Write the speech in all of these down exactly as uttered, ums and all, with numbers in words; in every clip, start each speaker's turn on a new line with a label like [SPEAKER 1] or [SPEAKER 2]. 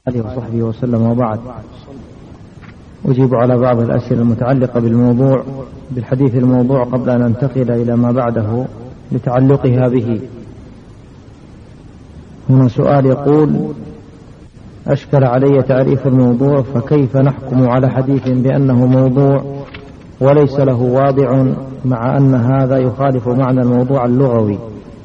[SPEAKER 1] عليه وصحبه وسلم. وبعد، أجيب على بعض الأسئلة المتعلقة بالموضوع بالحديث الموضوع قبل أن ننتقل إلى ما بعده لتعلقها به. هنا سؤال يقول: أشكل علي تعريف الموضوع، فكيف نحكم على حديث بأنه موضوع وليس له واضع، مع أن هذا يخالف معنى الموضوع اللغوي؟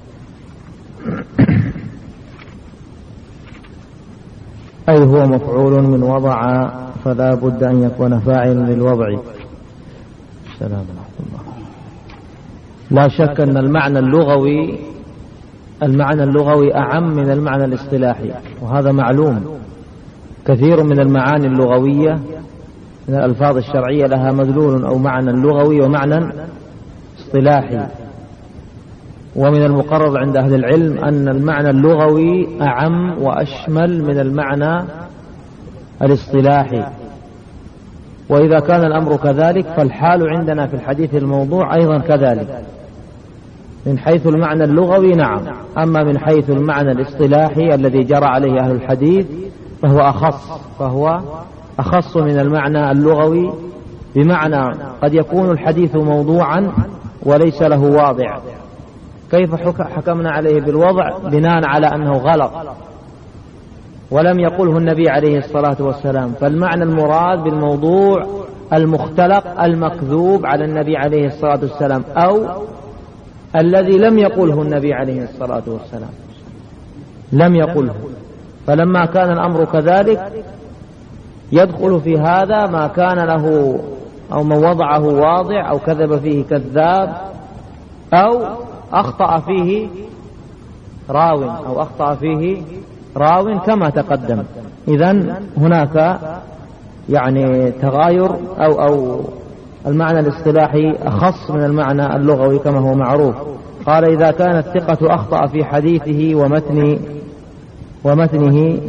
[SPEAKER 1] أي هو مفعول من وضع، فلا بد أن يكون فاعل للوضع. السلام ورحمة الله. لا شك أن المعنى اللغوي المعنى اللغوي أعم من المعنى الاصطلاحي، وهذا معلوم. كثير من المعاني اللغوية من الألفاظ الشرعية لها مدلول أو معنى لغوي ومعنى اصطلاحي، ومن المقرر عند أهل العلم أن المعنى اللغوي أعم وأشمل من المعنى الاصطلاحي. وإذا كان الأمر كذلك فالحال عندنا في الحديث الموضوع أيضا كذلك، من حيث المعنى اللغوي نعم، أما من حيث المعنى الاصطلاحي الذي جرى عليه أهل الحديث فهو أخص فهو أخص من المعنى اللغوي، بمعنى قد يكون الحديث موضوعا وليس له واضع. كيف حكمنا عليه بالوضع؟ بناء على أنه غلط ولم يقله النبي عليه الصلاة والسلام، فالمعنى المراد بالموضوع المختلق المكذوب على النبي عليه الصلاة والسلام، أو الذي لم يقله النبي عليه الصلاة والسلام، لم يقله. فلما كان الأمر كذلك يدخل في هذا ما كان له أو من وضعه واضع، أو كذب فيه كذاب، أو أخطأ فيه راو أو أخطأ فيه راو كما تقدم. إذن هناك يعني تغاير، أو أو المعنى الاصطلاحي أخص من المعنى اللغوي كما هو معروف. قال: إذا كان الثقة أخطأ في حديثه ومتن ومتنه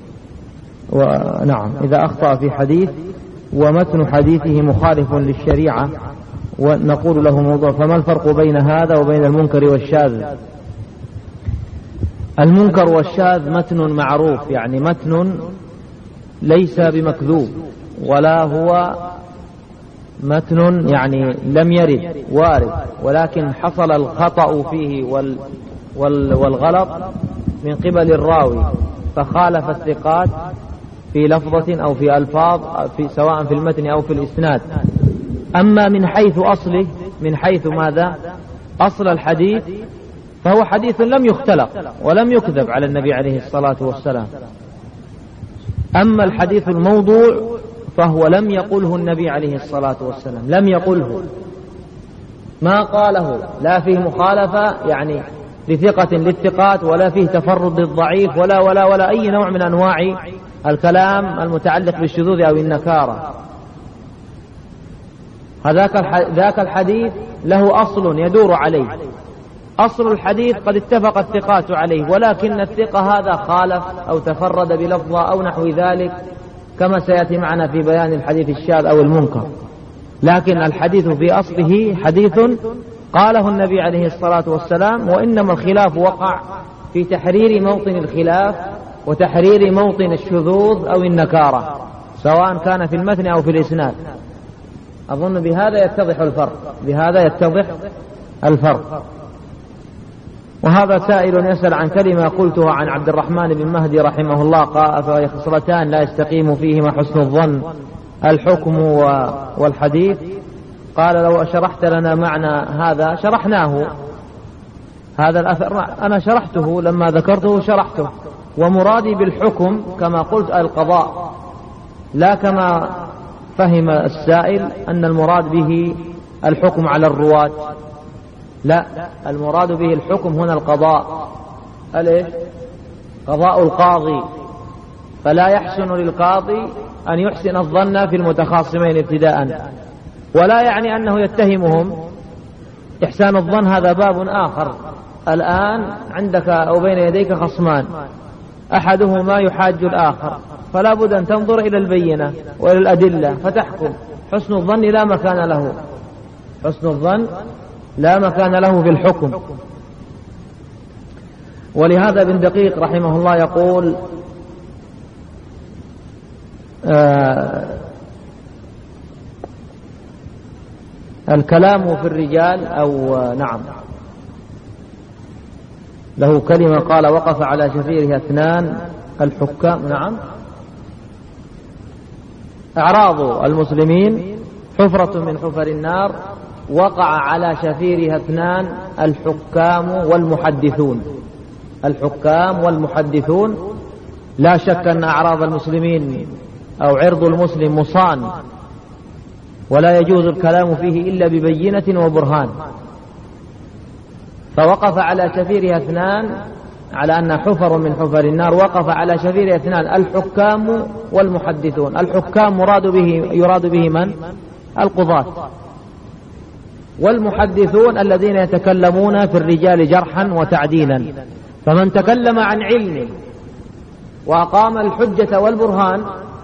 [SPEAKER 1] ونعم إذا أخطأ في حديث ومتن حديثه مخالف للشريعة ونقول له موضوع، فما الفرق بين هذا وبين المنكر والشاذ؟ المنكر والشاذ متن معروف، يعني متن ليس بمكذوب، ولا هو متن يعني لم يرد وارد، ولكن حصل الخطأ فيه وال وال والغلط من قبل الراوي، فخالف الثقات في لفظة أو في ألفاظ، في سواء في المتن أو في الإسناد. أما من حيث أصله، من حيث ماذا؟ أصل الحديث، فهو حديث لم يختلق ولم يكذب على النبي عليه الصلاة والسلام. أما الحديث الموضوع فهو لم يقله النبي عليه الصلاة والسلام، لم يقله، ما قاله، لا فيه مخالفة يعني لثقة للثقات، ولا فيه تفرد للضعيف، ولا ولا ولا أي نوع من أنواع الكلام المتعلق بالشذوذ أو النكارة. هذاك ذاك الحديث له أصل يدور عليه، أصل الحديث قد اتفق الثقات عليه، ولكن الثقة هذا خالف أو تفرد بلفظة أو نحو ذلك، كما سيأتي معنا في بيان الحديث الشاذ أو المنكر. لكن الحديث في أصله حديث قاله النبي عليه الصلاة والسلام، وإنما الخلاف وقع في تحرير موطن الخلاف وتحرير موطن الشذوذ أو النكارة، سواء كان في المتن أو في الإسناد. أظن بهذا يتضح الفرق بهذا يتضح الفرق. وهذا سائل يسأل عن كلمة قلتها عن عبد الرحمن بن مهدي رحمه الله، قال: خصلتان لا يستقيم فيهما حسن الظن، الحكم والحديث. قال: لو شرحت لنا معنى هذا شرحناه. هذا الأثر أنا شرحته، لما ذكرته شرحته، ومرادي بالحكم كما قلت القضاء، لا كما فهم السائل أن المراد به الحكم على الرواة، لا، المراد به الحكم هنا القضاء، أليش؟ قضاء القاضي. فلا يحسن للقاضي أن يحسن الظن في المتخاصمين ابتداء، ولا يعني أنه يتهمهم. إحسان الظن هذا باب آخر. الآن عندك أو بين يديك خصمان، أحدهما يحاج الآخر، فلا بد أن تنظر إلى البينة وإلى الأدلة فتحكم. حسن الظن لا مكان له، حسن الظن لا مكان له في الحكم. ولهذا ابن دقيق رحمه الله يقول: آه الكلام في الرجال أو آه نعم له كلمة قال وقف على شفيرها اثنان الحكام. نعم أعراض المسلمين حفرة من حفر النار وقع على شفيرها اثنان الحكام والمحدثون. الحكام والمحدثون لا شك أن أعراض المسلمين أو عرض المسلم مصان ولا يجوز الكلام فيه إلا ببينة وبرهان. فوقف على شفيرها اثنان على أن حفر من حفر النار وقف على شفيرها اثنان الحكام والمحدثون. الحكام مراد به يراد به من؟ القضاة. والمحدثون الذين يتكلمون في الرجال جرحا وتعديلا. فمن تكلم عن علم وأقام الحجة والبرهان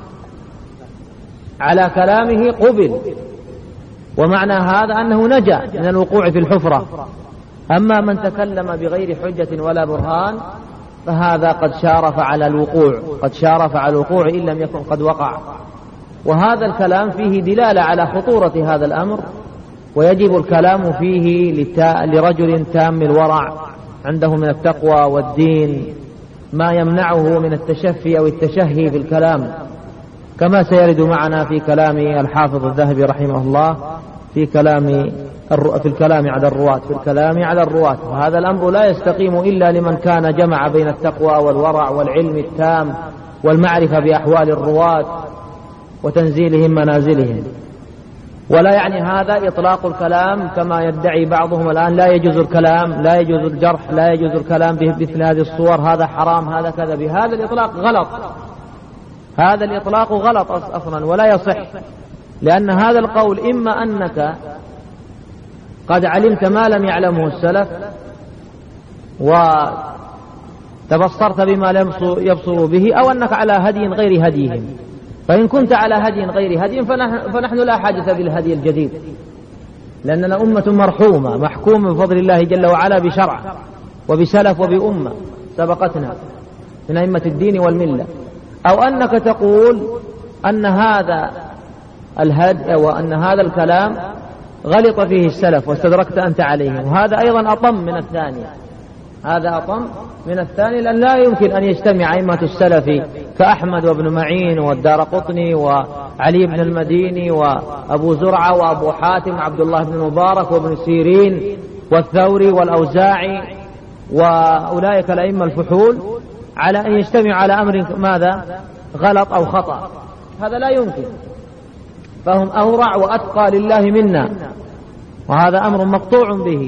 [SPEAKER 1] على كلامه قبل، ومعنى هذا أنه نجا من الوقوع في الحفرة. أما من تكلم بغير حجة ولا برهان فهذا قد شارف على الوقوع قد شارف على الوقوع إن لم يكن قد وقع. وهذا الكلام فيه دلالة على خطورة هذا الأمر، ويجب الكلام فيه لرجل تام الورع عنده من التقوى والدين ما يمنعه من التشفي أو التشهي في الكلام، كما سيرد معنا في كلام الحافظ الذهبي رحمه الله في كلام في الكلام على الرواة في الكلام على الرواة. وهذا الأمر لا يستقيم إلا لمن كان جمع بين التقوى والورع والعلم التام والمعرفة بأحوال الرواة وتنزيلهم منازلهم. ولا يعني هذا إطلاق الكلام كما يدعي بعضهم الآن لا يجوز الكلام، لا يجوز الجرح، لا يجوز الكلام بمثل هذه الصور، هذا حرام، هذا كذا. بهذا الإطلاق غلط، هذا الإطلاق غلط أصلا ولا يصح، لأن هذا القول إما أنك قد علمت ما لم يعلمه السلف وتبصرت بما لم يبصروا به، أو أنك على هدي غير هديهم. فإن كنت على هدي غير هدي فنحن, فنحن لا حاجة بالهدي الجديد، لأننا أمة مرحومة محكوم بفضل الله جل وعلا بشرع وبسلف وبأمة سبقتنا من أئمة الدين والملة. أو أنك تقول أن هذا الهدي أو أن هذا الكلام غلط فيه السلف واستدركت أنت عليهم، وهذا أيضا أطم من الثاني هذا أطم من الثاني لأن لا يمكن أن يجتمع أئمة السلف كأحمد وابن معين والدارقطني وعلي بن المديني وأبو زرعة وأبو حاتم عبد الله بن مبارك وابن سيرين والثوري والأوزاعي وأولئك الأئمة الفحول على أن يجتمع على أمر ماذا غلط أو خطأ. هذا لا يمكن، فهم أورع وأتقى لله منا، وهذا أمر مقطوع به.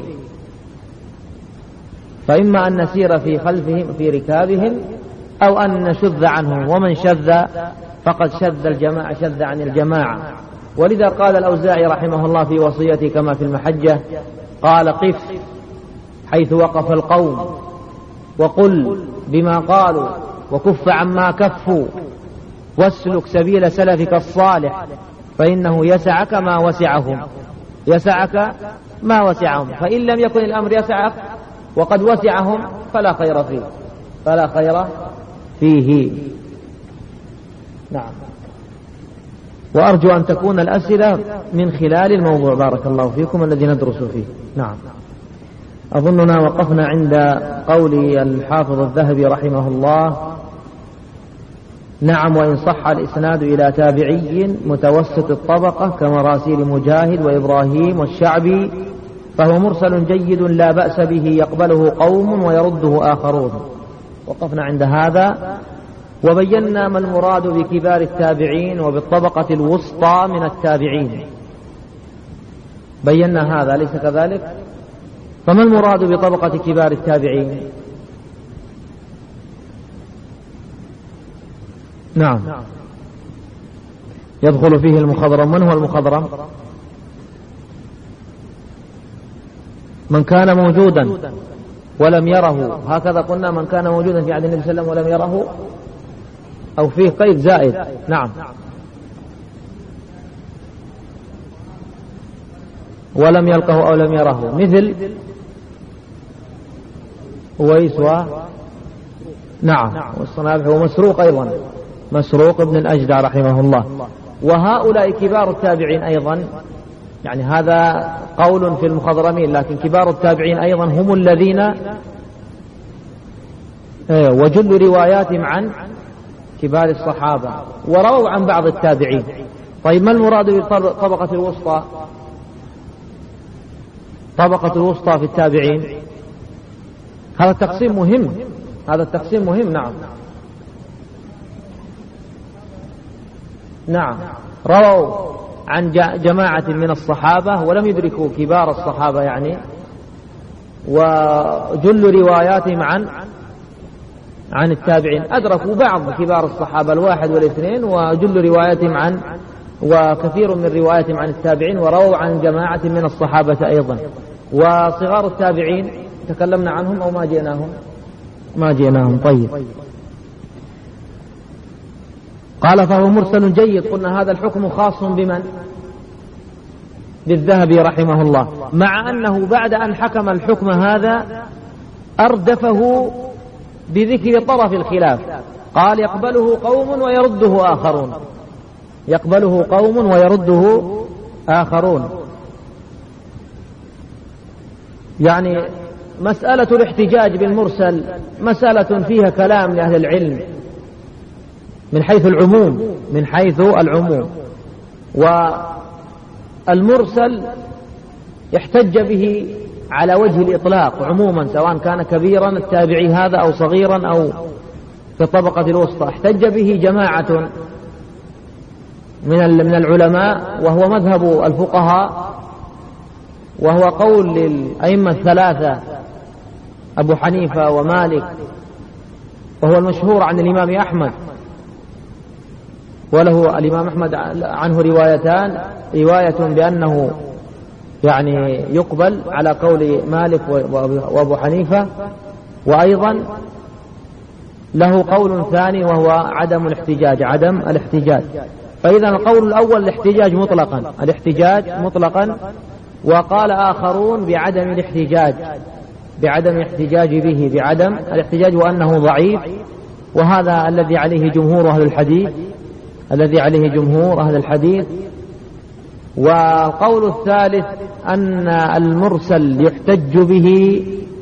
[SPEAKER 1] فإما أن نسير في خلفهم في ركابهم أو أن نشذ عنهم، ومن شذ فقد شذ الجماعة شذ عن الجماعة. ولذا قال الأوزاعي رحمه الله في وصيته كما في المحجة قال قف حيث وقف القوم وقل بما قالوا وكف عما كفوا واسلك سبيل سلفك الصالح فإنه يسعك ما وسعهم يسعك ما وسعهم فإن لم يكن الأمر يسعك وقد وسعهم فلا خير فيه فلا خير فيه. نعم. وأرجو أن تكون الأسئلة من خلال الموضوع بارك الله فيكم الذي ندرس فيه. نعم. أظننا وقفنا عند قول الحافظ الذهبي رحمه الله نعم وإن صح الإسناد إلى تابعي متوسط الطبقة كمراسيل مجاهد وإبراهيم والشعبي فهو مرسل جيد لا بأس به يقبله قوم ويرده آخرون. وقفنا عند هذا وبينا ما المراد بكبار التابعين وبالطبقة الوسطى من التابعين، بينا هذا ليس كذلك؟ فما المراد بطبقة كبار التابعين؟ نعم يدخل فيه المخضرم. من هو المخضرم؟ من كان موجودا ولم يره، هكذا قلنا من كان موجودا في عهد النبي صلى الله عليه وسلم ولم يره، أو فيه قيد زائد. نعم ولم يلقه أو لم يره، مثل أويس و نعم والصنابح ومسروق أيضا مسروق بن الأجدع رحمه الله. وهؤلاء كبار التابعين أيضا، يعني هذا قول في المخضرمين، لكن كبار التابعين أيضا هم الذين وجل رواياتهم عن كبار الصحابة ورووا عن بعض التابعين. طيب ما المراد بالطبقة الوسطى؟ طبقة الوسطى في التابعين هذا التقسيم مهم، هذا التقسيم مهم. نعم نعم رووا عن جماعة من الصحابة ولم يدركوا كبار الصحابة يعني، وجل رواياتهم عن عن التابعين، أدركوا بعض كبار الصحابة الواحد والاثنين، وجل رواياتهم عن وكثير من رواياتهم عن التابعين، ورووا عن جماعة من الصحابة أيضا. وصغار التابعين تكلمنا عنهم أو ما جئناهم؟ ما جئناهم. طيب قال فهو مرسل جيد. قلنا هذا الحكم خاص بمن؟ بالذهبي رحمه الله، مع أنه بعد أن حكم الحكم هذا أردفه بذكر طرف الخلاف، قال يقبله قوم ويرده آخرون، يقبله قوم ويرده آخرون. يعني مسألة الاحتجاج بالمرسل مسألة فيها كلام لأهل العلم من حيث العموم، من حيث العموم. والمرسل يحتج به على وجه الإطلاق عموما، سواء كان كبيرا التابعي هذا أو صغيرا أو في الطبقة الوسطى. احتج به جماعة من من العلماء، وهو مذهب الفقهاء، وهو قول للأئمة الثلاثة أبو حنيفة ومالك، وهو المشهور عن الإمام أحمد، وله الإمام أحمد عنه روايتان، رواية بأنه يعني يقبل على قول مالك وأبو حنيفة، وأيضا له قول ثاني وهو عدم الاحتجاج، عدم الاحتجاج. فإذا القول الأول الاحتجاج مطلقا، الاحتجاج مطلقا، وقال آخرون بعدم الاحتجاج، بعدم الاحتجاج به، بعدم الاحتجاج وأنه ضعيف، وهذا الذي عليه جمهور أهل الحديث، الذي عليه جمهور أهل الحديث. والقول الثالث أن المرسل يحتج به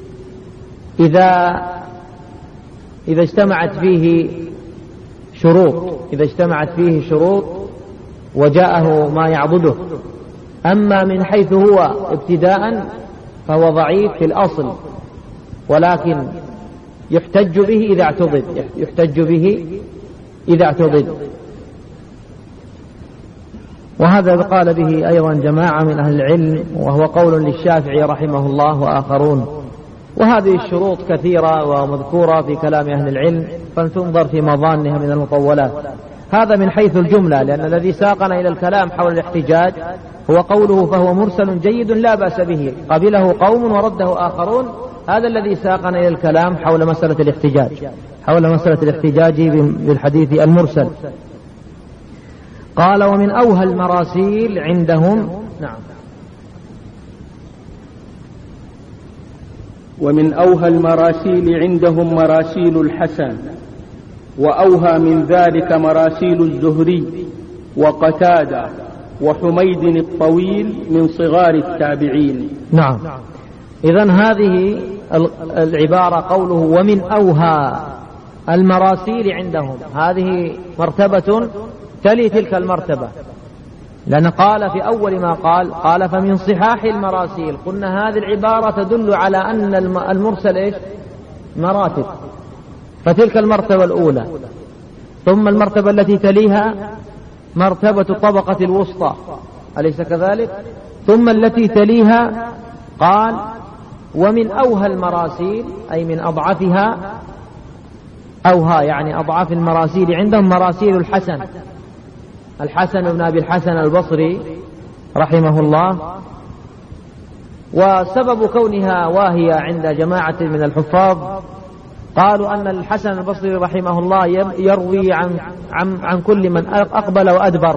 [SPEAKER 1] إذا إذا اجتمعت فيه شروط، إذا اجتمعت فيه شروط وجاءه ما يعضده. أما من حيث هو ابتداء فهو ضعيف في الأصل، ولكن يحتج به إذا اعتضد، يحتج به إذا اعتضد. وهذا قال به أيضا جماعة من أهل العلم، وهو قول للشافعي رحمه الله وآخرون. وهذه الشروط كثيرة ومذكورة في كلام أهل العلم، فلتنظر في مظانها من المطولات. هذا من حيث الجملة، لأن الذي ساقنا إلى الكلام حول الاحتجاج هو قوله فهو مرسل جيد لا بأس به، قبله قوم ورده آخرون. هذا الذي ساقنا إلى الكلام حول مسألة الاحتجاج، حول مسألة الاحتجاج بالحديث المرسل. قال ومن أوهى المراسيل عندهم. نعم.
[SPEAKER 2] ومن أوهى المراسيل عندهم مراسيل الحسن، وأوهى من ذلك مراسيل الزهري وقتادة وحميد الطويل من صغار التابعين.
[SPEAKER 1] نعم. إذن هذه العبارة قوله ومن أوهى المراسيل عندهم، هذه مرتبة تلي تلك المرتبة، لأن قال في أول ما قال قال فمن صحاح المراسيل. قلنا هذه العبارة تدل على أن المرسل إيش؟ مراتب. فتلك المرتبة الأولى، ثم المرتبة التي تليها مرتبة الطبقة الوسطى، أليس كذلك؟ ثم التي تليها قال ومن أوهى المراسيل، أي من أضعفها. أوهى يعني أضعف المراسيل عندهم مراسيل الحسن، الحسن بن أبي الحسن البصري رحمه الله. وسبب كونها واهية عند جماعة من الحفاظ قالوا أن الحسن البصري رحمه الله يروي عن, عن, عن كل من أقبل وأدبر،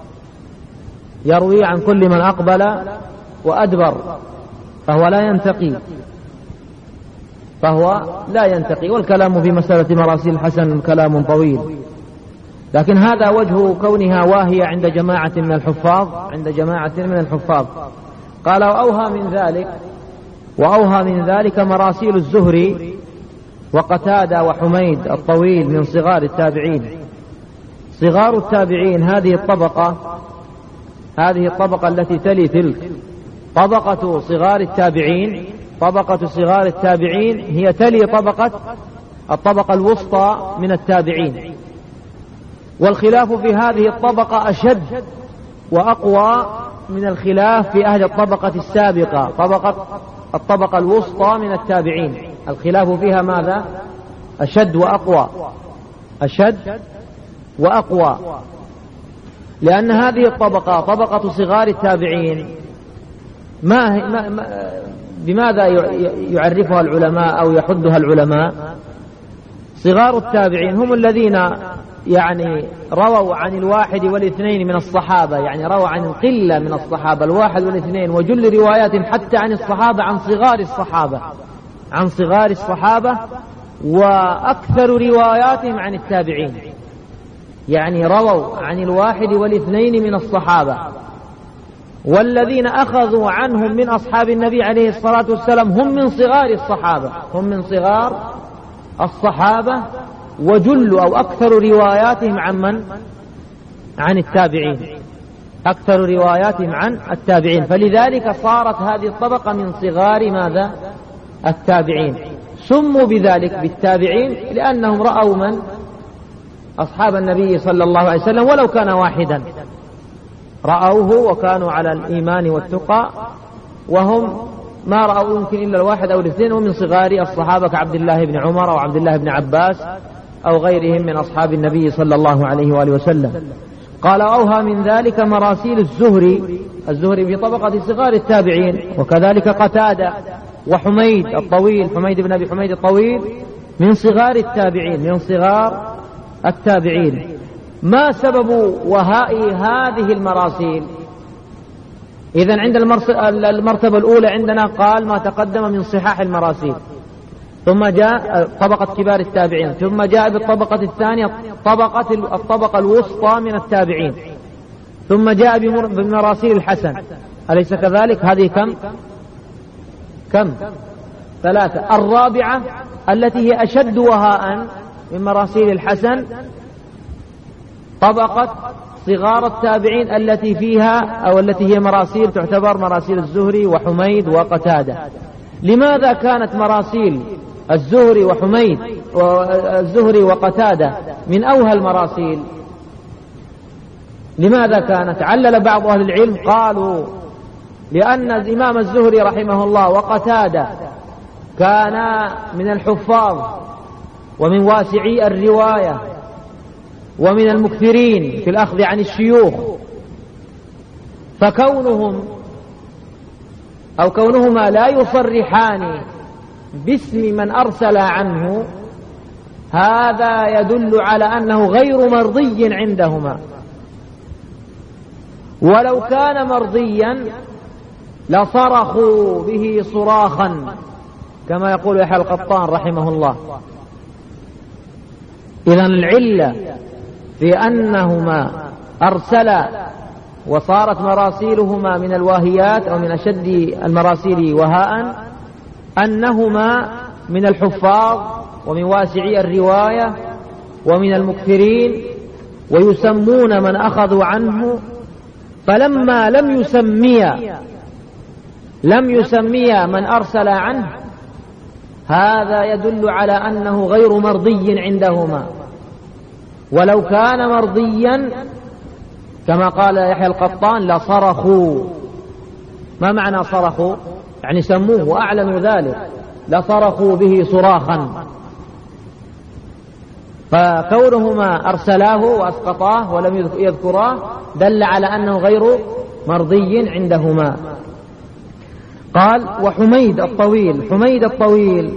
[SPEAKER 1] يروي عن كل من أقبل وأدبر، فهو لا ينتقي، فهو لا ينتقي. والكلام في مسألة مراسيل الحسن كلام طويل. لكن هذا وجه كونها واهية عند جماعة من الحفاظ عند جماعة من الحفاظ. قال وأوهى من ذلك وأوهى من ذلك مراسيل الزهري وقتادة وحميد الطويل من صغار التابعين. صغار التابعين هذه الطبقة هذه الطبقة التي تلي تلك طبقة صغار التابعين. طبقة صغار التابعين هي تلي طبقة الطبقة الوسطى من التابعين، والخلاف في هذه الطبقة أشد وأقوى من الخلاف في أهل الطبقة السابقة طبقة الطبقة الوسطى من التابعين. الخلاف فيها ماذا؟ أشد وأقوى أشد وأقوى لأن هذه الطبقة طبقة صغار التابعين ما, ما, ما بماذا يعرفها العلماء أو يحدها العلماء؟ صغار التابعين هم الذين يعني رووا عن الواحد والاثنين من الصحابة، يعني رووا عن القلة من الصحابة الواحد والاثنين، وجل رواياتهم حتى عن الصحابة عن صغار الصحابة عن صغار الصحابة وأكثر رواياتهم عن التابعين، يعني رووا عن الواحد والاثنين من الصحابة. والذين أخذوا عنهم من أصحاب النبي عليه الصلاة والسلام هم من صغار الصحابة هم من صغار الصحابة وجل أو أكثر رواياتهم عن من؟ عن التابعين أكثر رواياتهم عن التابعين. فلذلك صارت هذه الطبقة من صغار ماذا؟ التابعين. سموا بذلك بالتابعين لأنهم رأوا من؟ أصحاب النبي صلى الله عليه وسلم ولو كان واحدا، رأوه وكانوا على الإيمان والتقى، وهم ما رأوا يمكن إلا الواحد أو الاثنين، ومن صغار الصحابة كعبد الله بن عمر أو عبد الله بن عباس أو غيرهم من أصحاب النبي صلى الله عليه وآله وسلم. قال أوهى من ذلك مراسيل الزهري الزهري في طبقة صغار التابعين، وكذلك قتادة وحميد الطويل حميد بن أبي حميد الطويل من صغار التابعين من صغار التابعين. ما سبب وهاء هذه المراسيل؟ إذن عند المرتبة الأولى عندنا قال ما تقدم من صحاح المراسيل، ثم جاء طبقة كبار التابعين، ثم جاء بالطبقة الثانية طبقة الطبقة الوسطى من التابعين، ثم جاء بمراسيل الحسن، أليس كذلك؟ هذه كم؟ كم؟ ثلاثة. الرابعة التي هي أشد وهاء من مراسيل الحسن طبقة صغار التابعين التي فيها أو التي هي مراسيل تعتبر مراسيل الزهري وحميد وقتادة. لماذا كانت مراسيل الزهري وحميد والزهري وقتادة من أوهى المراسيل؟ لماذا كانت؟ علل بعض أهل العلم قالوا لأن الإمام الزهري رحمه الله وقتادة كانا من الحفاظ ومن واسعي الرواية ومن المكثرين في الأخذ عن الشيوخ، فكونهم أو كونهما لا يصرحان باسم من أرسل عنه هذا يدل على أنه غير مرضي عندهما، ولو كان مرضيا لصرخوا به صراخا كما يقول يحيى القطان رحمه الله. إذن العلة في أنهما أرسلا وصارت مراسيلهما من الواهيات أو من أشد المراسيل وهاء أنهما من الحفاظ ومن واسعي الرواية ومن المكثرين ويسمون من أخذوا عنه، فلما لم يسمي لم يسمي من أرسل عنه هذا يدل على أنه غير مرضي عندهما. ولو كان مرضيا كما قال يحيى القطان لصرخوا. ما معنى صرخوا؟ يعني سموه وأعلنوا ذلك، لصرخوا به صراخا. فكونهما أرسلاه وأسقطاه ولم يذكراه دل على أنه غير مرضي عندهما. قال وحميد الطويل حميد الطويل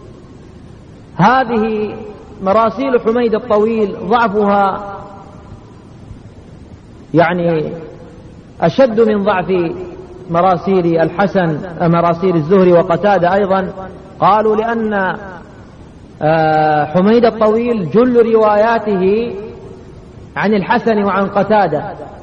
[SPEAKER 1] هذه مراسيل حميد الطويل ضعفها يعني أشد من ضعف مراسيل الحسن مراسيل الزهري وقتادة أيضا. قالوا لأن حميد الطويل جل رواياته عن الحسن وعن قتادة،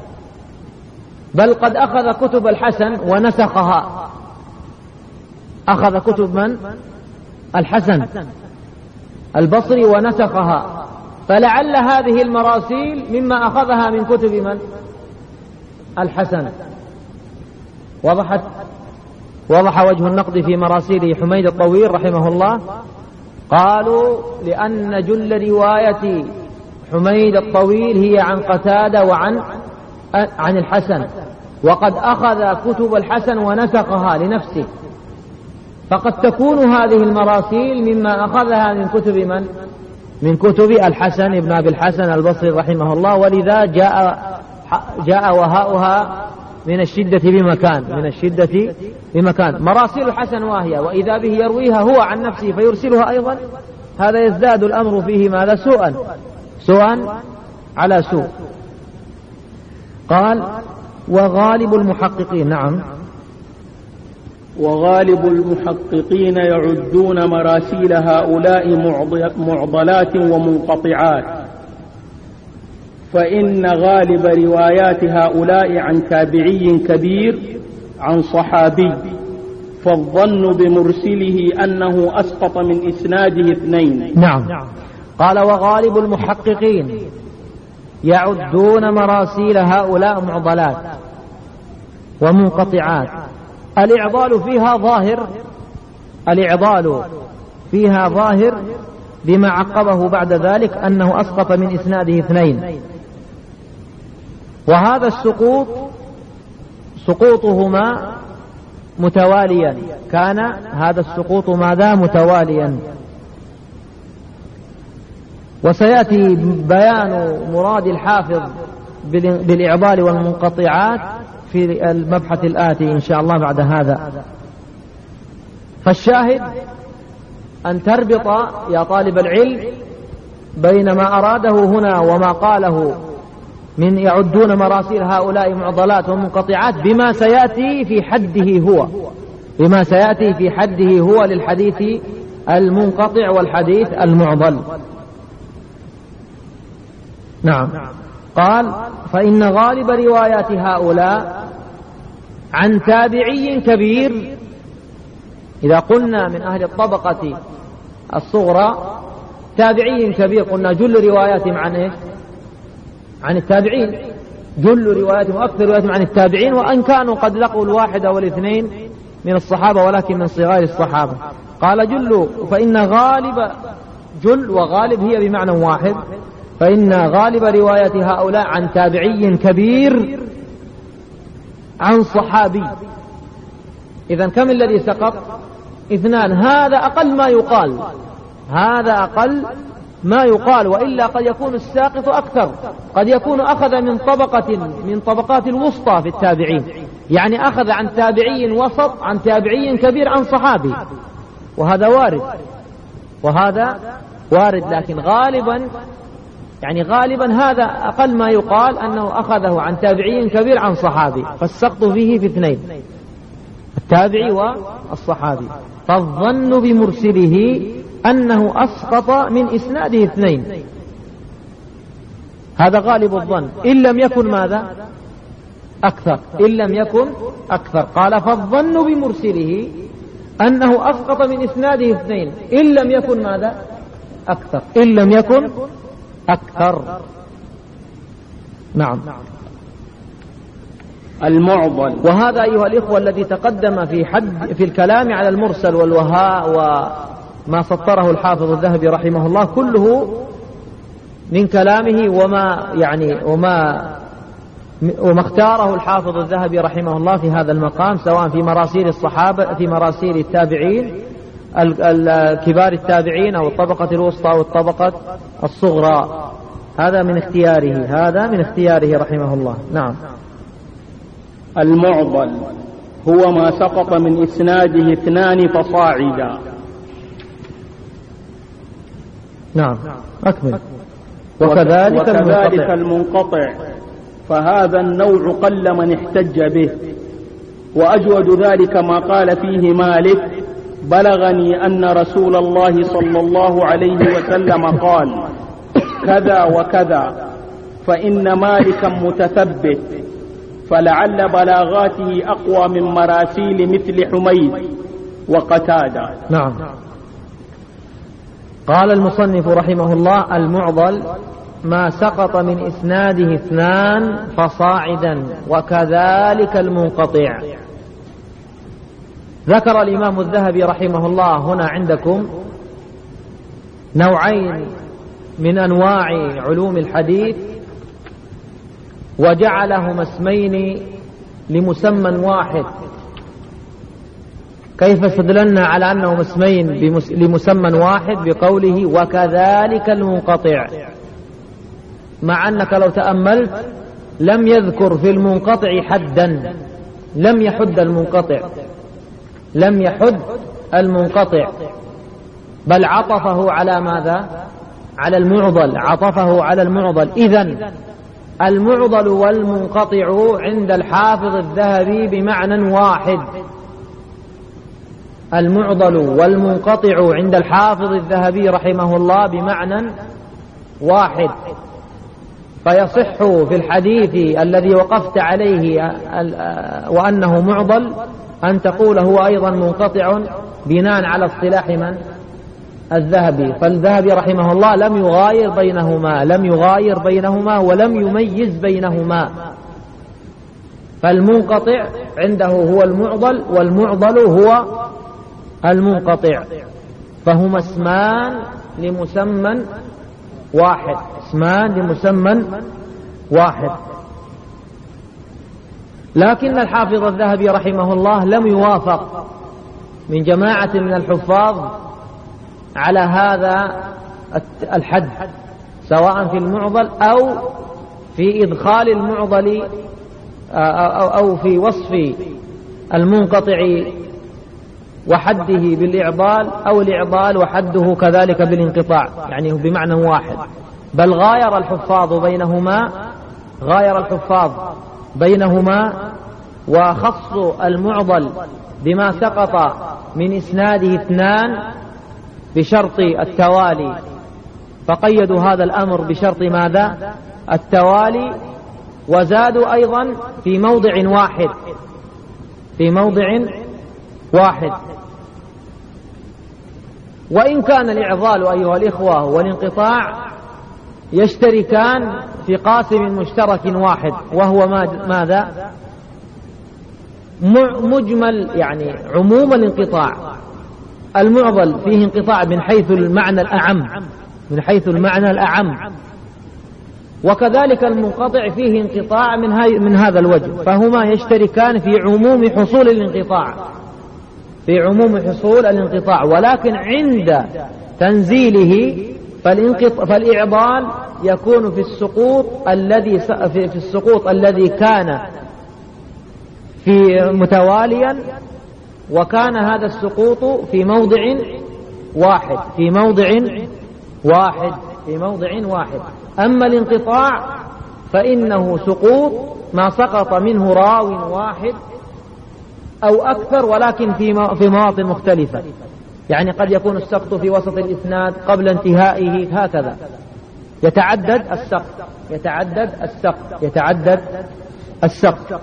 [SPEAKER 1] بل قد أخذ كتب الحسن ونسخها. أخذ كتب من؟ الحسن البصري ونسخها، فلعل هذه المراسيل مما أخذها من كتب من؟ الحسن. وضحت وضح وجه النقد في مراسيل حميد الطويل رحمه الله. قالوا لأن جل رواية حميد الطويل هي عن قتادة وعن عن الحسن، وقد أخذ كتب الحسن ونسخها لنفسه، فقد تكون هذه المراسيل مما أخذها من كتب من؟ من كتب الحسن ابن أبي الحسن البصري رحمه الله. ولذا جاء جاء وهاؤها من الشدة بمكان من الشدة بمكان مراسيل الحسن واهية، وإذا به يرويها هو عن نفسه فيرسلها أيضا، هذا يزداد الأمر فيه ماذا؟ سوءا سوءا على سوء. قال وغالب المحققين. نعم.
[SPEAKER 2] وغالب المحققين يعدون مراسيل هؤلاء معضلات ومنقطعات، فإن غالب روايات هؤلاء عن تابعي كبير عن صحابي، فالظن بمرسله أنه أسقط من إسناده اثنين.
[SPEAKER 1] نعم. قال وغالب المحققين يعدون مراسيل هؤلاء معضلات ومنقطعات. الإعضال فيها ظاهر الإعضال فيها ظاهر بما عقبه بعد ذلك أنه أسقط من إسناده اثنين، وهذا السقوط سقوطهما متواليا، كان هذا السقوط ماذا؟ متواليا. وسيأتي بيان مراد الحافظ بالإعضال والمنقطعات في المبحث الآتي إن شاء الله بعد هذا. فالشاهد أن تربط يا طالب العلم بين ما أراده هنا وما قاله من يعدون مراسيل هؤلاء معضلات ومنقطعات بما سيأتي في حده هو بما سيأتي في حده هو للحديث المنقطع والحديث المعضل. نعم. قال فإن غالب روايات هؤلاء عن تابعي كبير. إذا قلنا من أهل الطبقة الصغرى تابعي كبير، قلنا جل رواياتهم عن إيه؟ عن التابعين، جل رواياتهم وأكثر رواياتهم عن التابعين، وأن كانوا قد لقوا الواحد والاثنين من الصحابة ولكن من صغار الصحابة. قال جل، فإن غالب جل وغالب هي بمعنى واحد، فإن غالب روايات هؤلاء عن تابعي كبير عن صحابي. إذن كم الذي سقط؟ اثنان. هذا أقل ما يقال هذا أقل ما يقال وإلا قد يكون الساقط أكثر، قد يكون أخذ من طبقة من طبقات الوسطى في التابعين، يعني أخذ عن تابعي وسط عن تابعي كبير عن صحابي، وهذا وارد وهذا وارد لكن غالبا يعني غالبا هذا أقل ما يقال أنه أخذه عن تابعي كبير عن صحابي، فالسقط فيه في اثنين، التابعي والصحابي. فالظن بمرسله أنه أسقط من إسناده اثنين، هذا غالب الظن إن لم يكن ماذا؟ أكثر إن لم يكن أكثر. قال فالظن بمرسله أنه أسقط من إسناده اثنين إن لم يكن ماذا؟ أكثر إن لم يكن أكثر. نعم.
[SPEAKER 2] المعضل.
[SPEAKER 1] وهذا أيها الإخوة الذي تقدم في حد في الكلام على المرسل والوهاء وما سطره الحافظ الذهبي رحمه الله كله من كلامه وما يعني وما وما اختاره الحافظ الذهبي رحمه الله في هذا المقام، سواء في مراسيل الصحابة في مراسيل التابعين الكبار التابعين أو الطبقة الوسطى أو الطبقة الصغرى، هذا من اختياره هذا من اختياره رحمه الله. نعم.
[SPEAKER 2] المعضل هو ما سقط من إسناده اثنان فصاعدا.
[SPEAKER 1] نعم. أكمل. وكذلك,
[SPEAKER 2] وكذلك المنقطع. المنقطع فهذا النوع قل من احتج به، وأجود ذلك ما قال فيه مالك: بلغني أن رسول الله صلى الله عليه وسلم قال كذا وكذا، فإن مالكا متثبت، فلعل بلاغاته أقوى من مراسيل مثل حميد وقتادة.
[SPEAKER 1] نعم. قال المصنف رحمه الله: المعضل ما سقط من إسناده اثنان فصاعدا، وكذلك المنقطع. ذكر الإمام الذهبي رحمه الله هنا عندكم نوعين من أنواع علوم الحديث، وجعلهما اسمين لمسمى واحد. كيف استدللنا على أنهما اسمين لمسمى واحد؟ بقوله وكذلك المنقطع، مع أنك لو تأملت لم يذكر في المنقطع حدا، لم يحد المنقطع، لم يحد المنقطع، بل عطفه على ماذا؟ على المعضل، عطفه على المعضل. إذن المعضل والمنقطع عند الحافظ الذهبي بمعنى واحد. المعضل والمنقطع عند الحافظ الذهبي رحمه الله بمعنى واحد. فيصح في الحديث الذي وقفت عليه وأنه معضل أن تقول هو أيضا منقطع بناء على اصطلاح من؟ الذهبي. فالذهبي رحمه الله لم يغاير بينهما، لم يغاير بينهما ولم يميز بينهما. فالمنقطع عنده هو المعضل، والمعضل هو المنقطع، فهما اسمان لمسمى واحد، اسمان لمسمى واحد. لكن الحافظ الذهبي رحمه الله لم يوافق من جماعة من الحفاظ على هذا الحد، سواء في المعضل أو في إدخال المعضل أو في وصف المنقطع وحده بالإعضال، أو الإعضال وحده كذلك بالانقطاع، يعني بمعنى واحد. بل غاير الحفاظ بينهما، غاير الحفاظ بينهما وخصوا المعضل بما سقط من إسناده اثنان بشرط التوالي، فقيدوا هذا الأمر بشرط ماذا؟ التوالي. وزادوا أيضا في موضع واحد، في موضع واحد. وإن كان الإعضال أيها الإخوة والانقطاع يشتركان في قاسم مشترك واحد، وهو ماذا؟ مجمل، يعني عموم الانقطاع. المعضل فيه انقطاع من حيث المعنى الأعم، من حيث المعنى الأعم، وكذلك المنقطع فيه انقطاع من, من هذا الوجه، فهما يشتركان في عموم حصول الانقطاع، في عموم حصول الانقطاع. ولكن عند تنزيله فالإعضال يكون في السقوط الذي في السقوط الذي كان في متواليا، وكان هذا السقوط في موضع واحد، في موضع واحد، في موضع واحد. أما الانقطاع فإنه سقوط ما سقط منه راو واحد أو أكثر، ولكن في في مواطن مختلفة. يعني قد يكون السقط في وسط الإسناد قبل انتهائه، هكذا يتعدد السقط، يتعدد السقط، يتعدد السقط.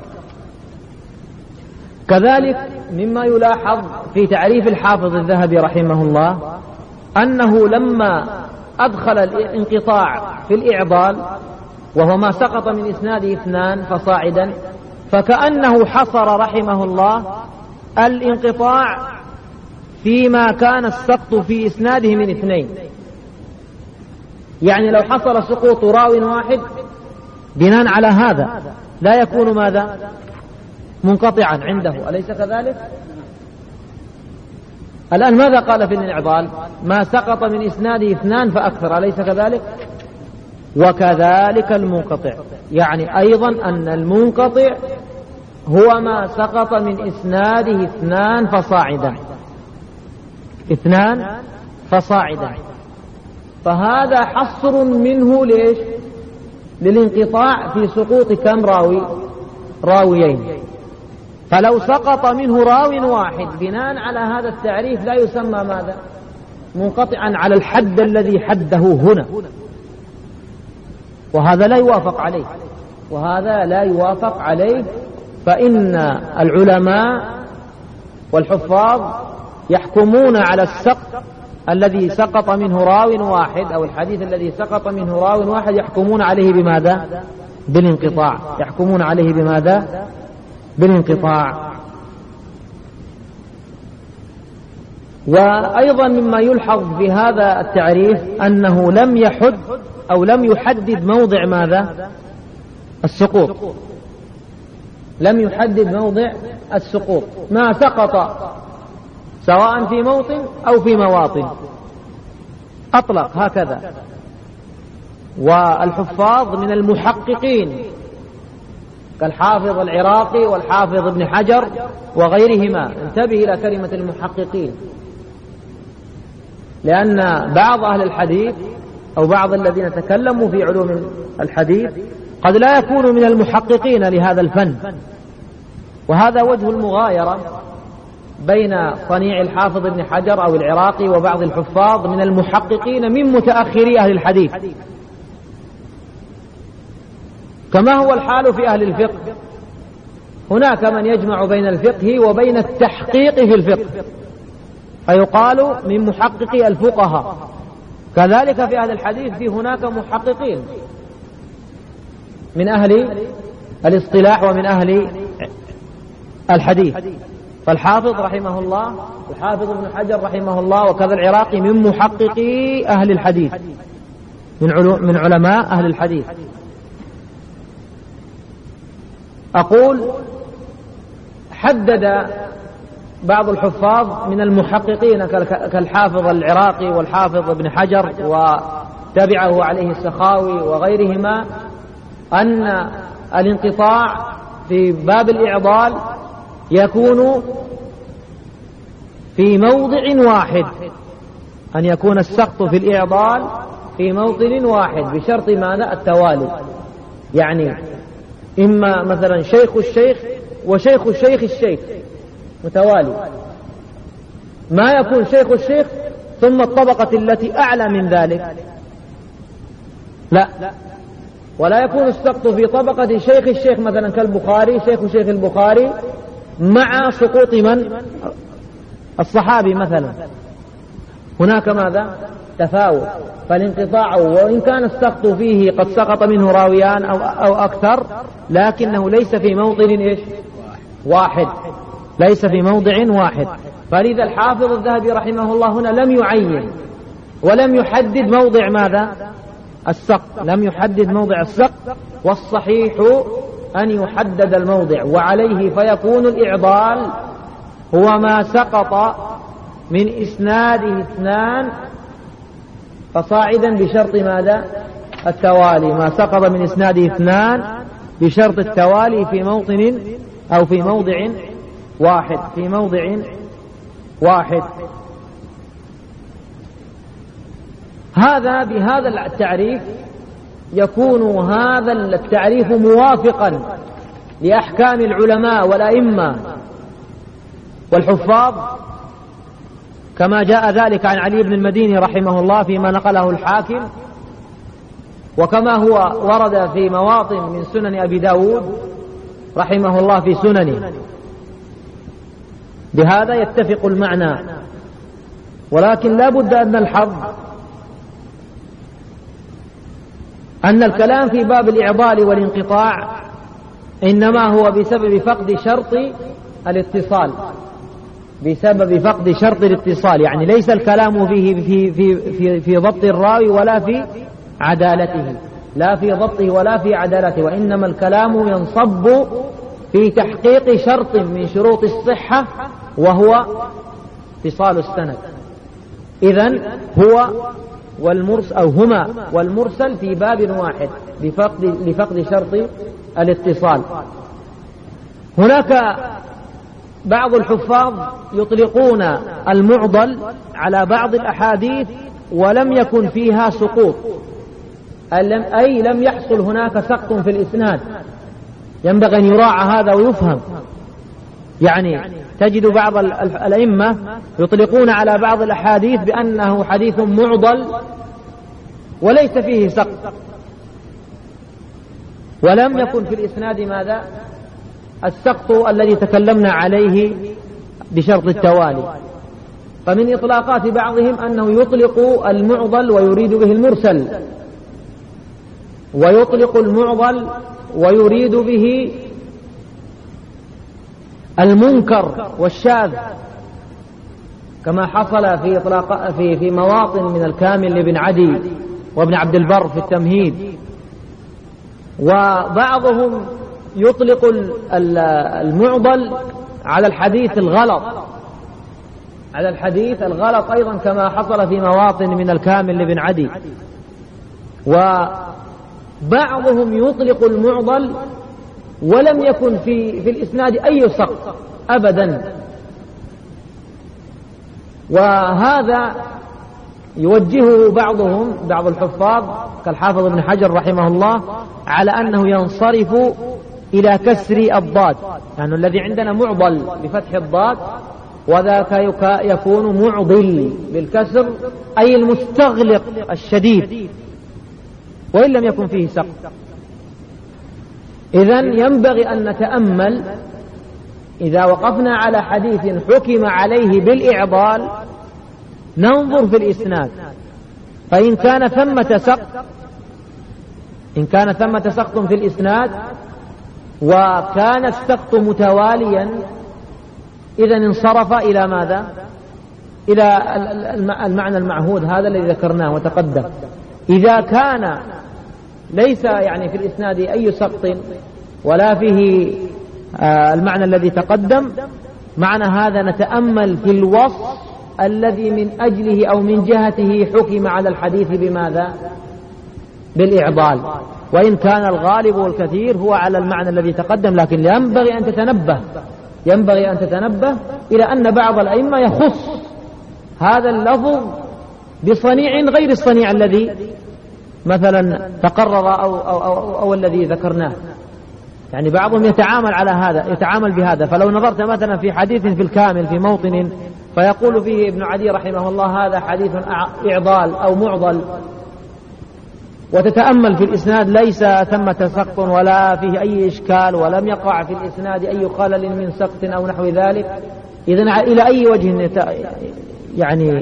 [SPEAKER 1] كذلك مما يلاحظ في تعريف الحافظ الذهبي رحمه الله أنه لما أدخل الانقطاع في الإعضال، وهو ما سقط من إسناده اثنان فصاعدا، فكأنه حصر رحمه الله الانقطاع فيما كان السقط في إسناده من اثنين. يعني لو حصل سقوط راو واحد بناء على هذا لا يكون ماذا؟ منقطعا عنده، أليس كذلك؟ الآن ماذا قال في الإعضال؟ ما سقط من إسناده اثنان فأكثر، أليس كذلك؟ وكذلك المنقطع، يعني أيضا أن المنقطع هو ما سقط من إسناده اثنان فصاعدا، اثنان فصاعدا. فهذا حصر منه ليش؟ للانقطاع في سقوط كم راوي؟ راويين. فلو سقط منه راو واحد بناء على هذا التعريف لا يسمى ماذا؟ منقطعا على الحد الذي حده هنا. وهذا لا يوافق عليه وهذا لا يوافق عليه فإن العلماء والحفاظ يحكمون على السقط الذي سقط منه راو واحد أو الحديث الذي سقط منه راو واحد، يحكمون عليه بماذا؟ بالانقطاع. يحكمون عليه بماذا؟ بالانقطاع. وأيضا مما يلحظ في هذا التعريف أنه لم يحد أو لم يحدد موضع ماذا؟ السقوط. لم يحدد موضع السقوط، ما سقط سواء في موطن أو في مواطن، أطلق هكذا. والحفاظ من المحققين كالحافظ العراقي والحافظ ابن حجر وغيرهما، انتبه إلى كلمة المحققين، لأن بعض أهل الحديث أو بعض الذين تكلموا في علوم الحديث قد لا يكونوا من المحققين لهذا الفن، وهذا وجه المغايرة بين صنيع الحافظ ابن حجر أو العراقي وبعض الحفاظ من المحققين من متأخري أهل الحديث، كما هو الحال في أهل الفقه. هناك من يجمع بين الفقه وبين التحقيق في الفقه فيقال من محققي الفقهاء، كذلك في أهل الحديث في هناك محققين من أهل الاصطلاح ومن أهل الحديث. فالحافظ رحمه الله الحافظ ابن حجر رحمه الله وكذا العراقي من محققي أهل الحديث، من من علماء أهل الحديث. أقول حدد بعض الحفاظ من المحققين كالحافظ العراقي والحافظ ابن حجر وتبعه عليه السخاوي وغيرهما أن الانقطاع في باب الإعضال يكون في موضع واحد، أن يكون السقط في الإعضال في موطن واحد بشرط ماذا؟ التوالي. يعني إما مثلا شيخ الشيخ وشيخ الشيخ الشيخ متوالي، ما يكون شيخ الشيخ ثم الطبقة التي أعلى من ذلك، لا، ولا يكون السقط في طبقة شيخ الشيخ مثلا كالبخاري شيخ شيخ البخاري مع سقوط من؟ الصحابي مثلا. هناك ماذا؟ تفاوت. فالانقطاع وإن كان السقط فيه قد سقط منه راويان أو, أو أكثر، لكنه ليس في موطن إيش؟ واحد، ليس في موضع واحد. فلذا الحافظ الذهبي رحمه الله هنا لم يعين ولم يحدد موضع ماذا؟ السقط، لم يحدد موضع السقط، والصحيح أن يحدد الموضع، وعليه فيكون الإعضال هو ما سقط من إسناده اثنان فصاعدا بشرط ماذا؟ التوالي، ما سقط من إسناده اثنان بشرط التوالي في موطن أو في موضع واحد، في موضع واحد. هذا بهذا التعريف يكون هذا التعريف موافقا لأحكام العلماء والأئمة والحفاظ كما جاء ذلك عن علي بن المديني رحمه الله فيما نقله الحاكم، وكما هو ورد في مواطن من سنن أبي داود رحمه الله في سننه. بهذا يتفق المعنى، ولكن لا بد أن نلحظ أن الكلام في باب الإعضال والانقطاع إنما هو بسبب فقد شرط الاتصال، بسبب فقد شرط الاتصال، يعني ليس الكلام فيه في, في, في, في ضبط الراوي ولا في عدالته، لا في ضبطه ولا في عدالته، وإنما الكلام ينصب في تحقيق شرط من شروط الصحة وهو اتصال السند. إذن هو والمرسل أو هما والمرسل في باب واحد بفقد لفقد شرط الاتصال. هناك بعض الحفاظ يطلقون المعضل على بعض الأحاديث ولم يكن فيها سقوط، أي لم يحصل هناك سقط في الإسناد. ينبغي أن يراعى هذا ويفهم. يعني تجد بعض الأئمة يطلقون على بعض الأحاديث بأنه حديث معضل وليس فيه سقط، ولم يكن في الإسناد ماذا؟ السقط الذي تكلمنا عليه بشرط التوالي. فمن إطلاقات بعضهم أنه يطلق المعضل ويريد به المرسل، ويطلق المعضل ويريد به المنكر والشاذ، كما حصل في إطلاق في في مواطن من الكامل لابن عدي وابن عبد البر في التمهيد. وبعضهم يطلق المعضل على الحديث الغلط، على الحديث الغلط أيضا، كما حصل في مواطن من الكامل لابن عدي. وبعضهم يطلق المعضل ولم يكن في في الإسناد أي سقط أبدا. وهذا يوجهه بعضهم بعض الحفاظ كالحافظ ابن حجر رحمه الله على أنه ينصرف إلى كسر الضاد، يعني الذي عندنا معضل بفتح الضاد، وذاك يكون معضل بالكسر، أي المستغلق الشديد، وإن لم يكن فيه سقط. إذن ينبغي أن نتأمل إذا وقفنا على حديث حكم عليه بالإعضال، ننظر في الإسناد، فإن كان ثمة سقط إن كان ثمة سقط في الإسناد وكان السقط متواليا، إذن انصرف إلى ماذا؟ إلى المعنى المعهود هذا الذي ذكرناه وتقدم. إذا كان ليس يعني في الإسناد أي سقط ولا فيه المعنى الذي تقدم، معنى هذا نتأمل في الوصف الذي من أجله أو من جهته حكم على الحديث بماذا؟ بالإعضال. وإن كان الغالب والكثير هو على المعنى الذي تقدم، لكن ينبغي أن تتنبه ينبغي أن تتنبه إلى أن بعض الأئمة يخص هذا اللفظ بصنيع غير الصنيع الذي مثلا تقرر أو, أو, أو, أو الذي ذكرناه. يعني بعضهم يتعامل على هذا يتعامل بهذا. فلو نظرت مثلا في حديث في الكامل في موطن فيقول فيه ابن عدي رحمه الله هذا حديث إعضال أو معضل، وتتأمل في الإسناد ليس ثمة سقط ولا فيه أي إشكال ولم يقع في الإسناد أي خلل من سقط أو نحو ذلك، إذن إلى أي وجه يعني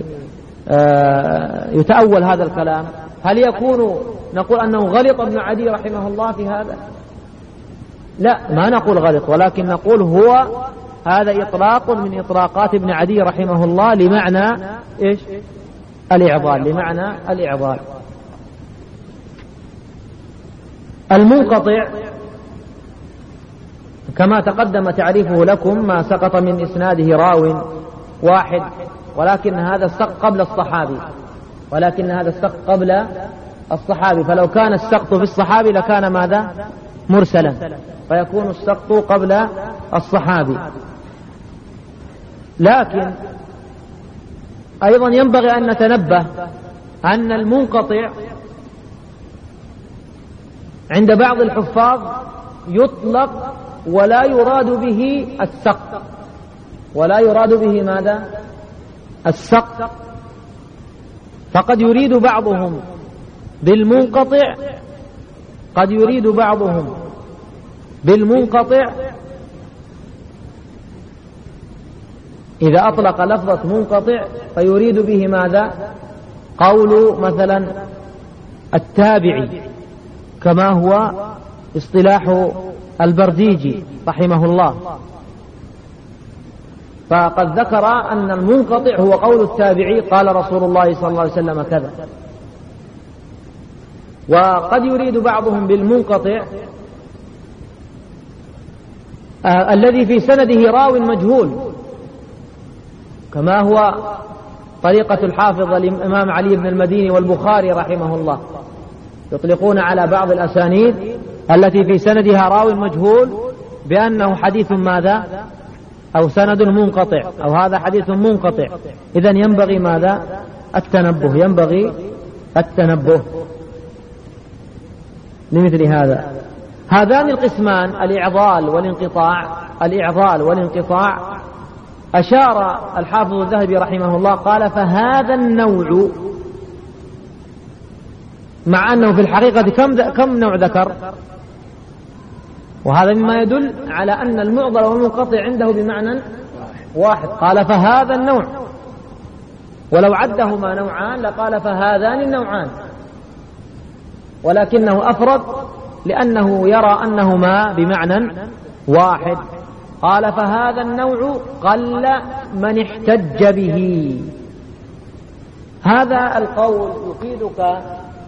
[SPEAKER 1] يتأول هذا الكلام؟ هل يكون نقول أنه غلط ابن عدي رحمه الله في هذا؟ لا، ما نقول غلط، ولكن نقول هو هذا إطلاق من إطلاقات ابن عدي رحمه الله لمعنى إيش؟ الإعضال، لمعنى الإعضال. المنقطع كما تقدم تعريفه لكم ما سقط من إسناده راو واحد، ولكن هذا السقط قبل الصحابي ولكن هذا السقط قبل الصحابي فلو كان السقط في الصحابي لكان ماذا؟ مرسلا، فيكون السقط قبل الصحابي. لكن أيضا ينبغي أن نتنبه أن المنقطع عند بعض الحفاظ يطلق ولا يراد به السقط ولا يراد به ماذا؟ السقط. فقد يريد بعضهم بالمنقطع قد يريد بعضهم بالمنقطع إذا أطلق لفظة منقطع فيريد به ماذا؟ قول مثلا التابعي، كما هو اصطلاح البرديجي رحمه الله. فقد ذكر أن المنقطع هو قول التابعي قال رسول الله صلى الله عليه وسلم كذا. وقد يريد بعضهم بالمنقطع آه الذي في سنده راو مجهول، كما هو طريقة الحافظ الإمام علي بن المديني والبخاري رحمه الله، يطلقون على بعض الأسانيد التي في سندها راو مجهول بأنه حديث ماذا؟ أو سند منقطع، أو هذا حديث منقطع. إذن ينبغي ماذا؟ التنبه ينبغي التنبه لمثل هذا. هذان القسمان الإعضال والانقطاع الإعضال والانقطاع أشار الحافظ الذهبي رحمه الله قال فهذا النوع، مع أنه في الحقيقة كم كم نوع ذكر؟ وهذا مما يدل على أن المعضل والمنقطع عنده بمعنى واحد. قال فهذا النوع، ولو عدهما نوعان لقال فهذان النوعان، ولكنه أفرد لأنه يرى أنهما بمعنى واحد. قال فهذا النوع قل من احتج به. هذا القول يفيدك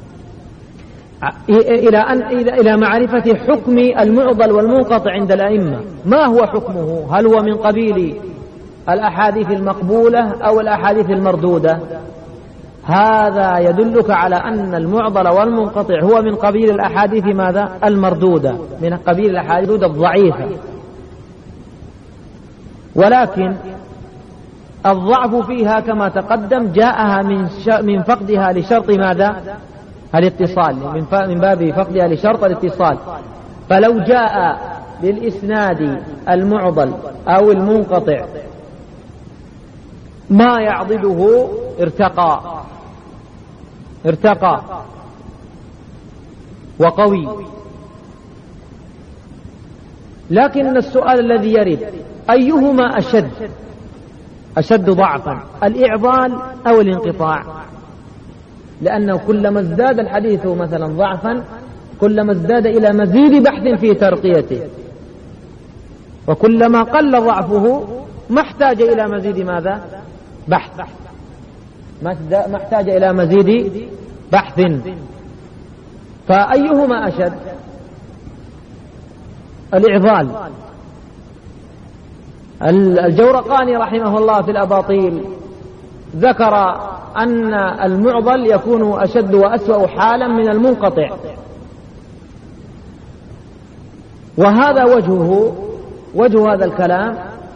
[SPEAKER 1] إلى أن إلى معرفة حكم المعضل والمنقطع عند الأئمة. ما هو حكمه؟ هل هو من قبيل الأحاديث المقبولة أو الأحاديث المردودة؟ هذا يدلك على أن المعضل والمنقطع هو من قبيل الأحاديث ماذا؟ المردودة، من قبيل الأحاديث الضعيفة. ولكن الضعف فيها كما تقدم جاءها من من فقدها لشرط ماذا؟ الاتصال، من باب فقدها لشرط الاتصال. فلو جاء للإسناد المعضل أو المنقطع ما يعضده ارتقى ارتقى وقوي. لكن السؤال الذي يرد أيهما أشد أشد ضعفا، الإعضال أو الانقطاع؟ لأنه كلما ازداد الحديث مثلا ضعفا كلما ازداد إلى مزيد بحث في ترقيته، وكلما قل ضعفه ما احتاج إلى مزيد ماذا؟ بحث، ما احتاج إلى مزيد بحث. فأيهما أشد؟ الإعضال. الجورقاني رحمه الله في الأباطيل ذكر أن المعضل يكون أشد وأسوأ حالا من المنقطع، وهذا وجهه وجه هذا الكلام.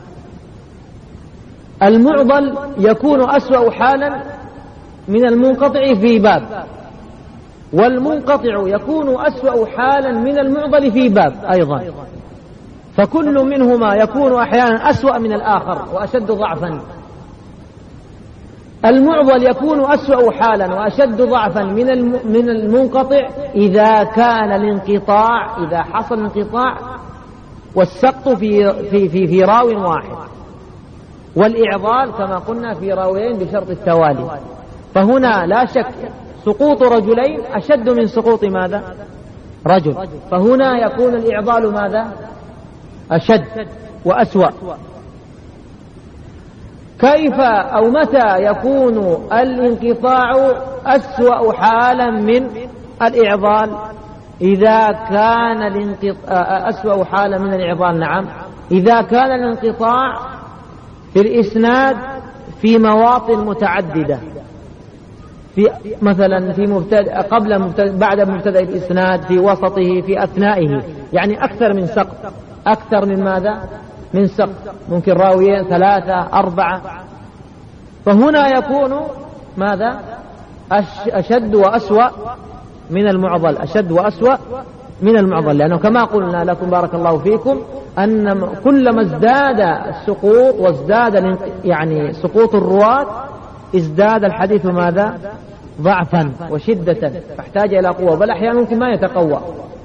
[SPEAKER 1] المعضل يكون أسوأ حالا من المنقطع في باب، والمنقطع يكون أسوأ حالا من المعضل في باب أيضا، فكل منهما يكون أحيانا أسوأ من الآخر وأشد ضعفا. المعضل يكون أسوأ حالا وأشد ضعفا من من المنقطع إذا كان الانقطاع إذا حصل انقطاع والسقط في في في, في راو واحد، والإعضال كما قلنا في راويين بشرط التوالي. فهنا لا شك سقوط رجلين أشد من سقوط ماذا؟ رجل. فهنا يكون الإعضال ماذا؟ أشد وأسوأ. كيف أو متى يكون الانقطاع أسوأ حالا من الإعضال؟ إذا كان الانقطاع أسوأ حالا من الإعضال، نعم، إذا كان الانقطاع في الإسناد في مواطن متعددة، في مثلا في مبتدأ قبل مبتدأ بعد مبتدأ الإسناد، في وسطه، في أثنائه، يعني أكثر من سقط، أكثر من ماذا؟ من سقط، ممكن راويين ثلاثة أربعة. فهنا يكون ماذا؟ أشد وأسوأ من المعضل، أشد وأسوأ من المعضل، لأنه كما قلنا لكم بارك الله فيكم أن كلما ازداد السقوط وازداد يعني سقوط الرواة ازداد الحديث ماذا؟ ضعفا وشدة، فاحتاج إلى قوة، بل أحيانا ممكن ما يتقوى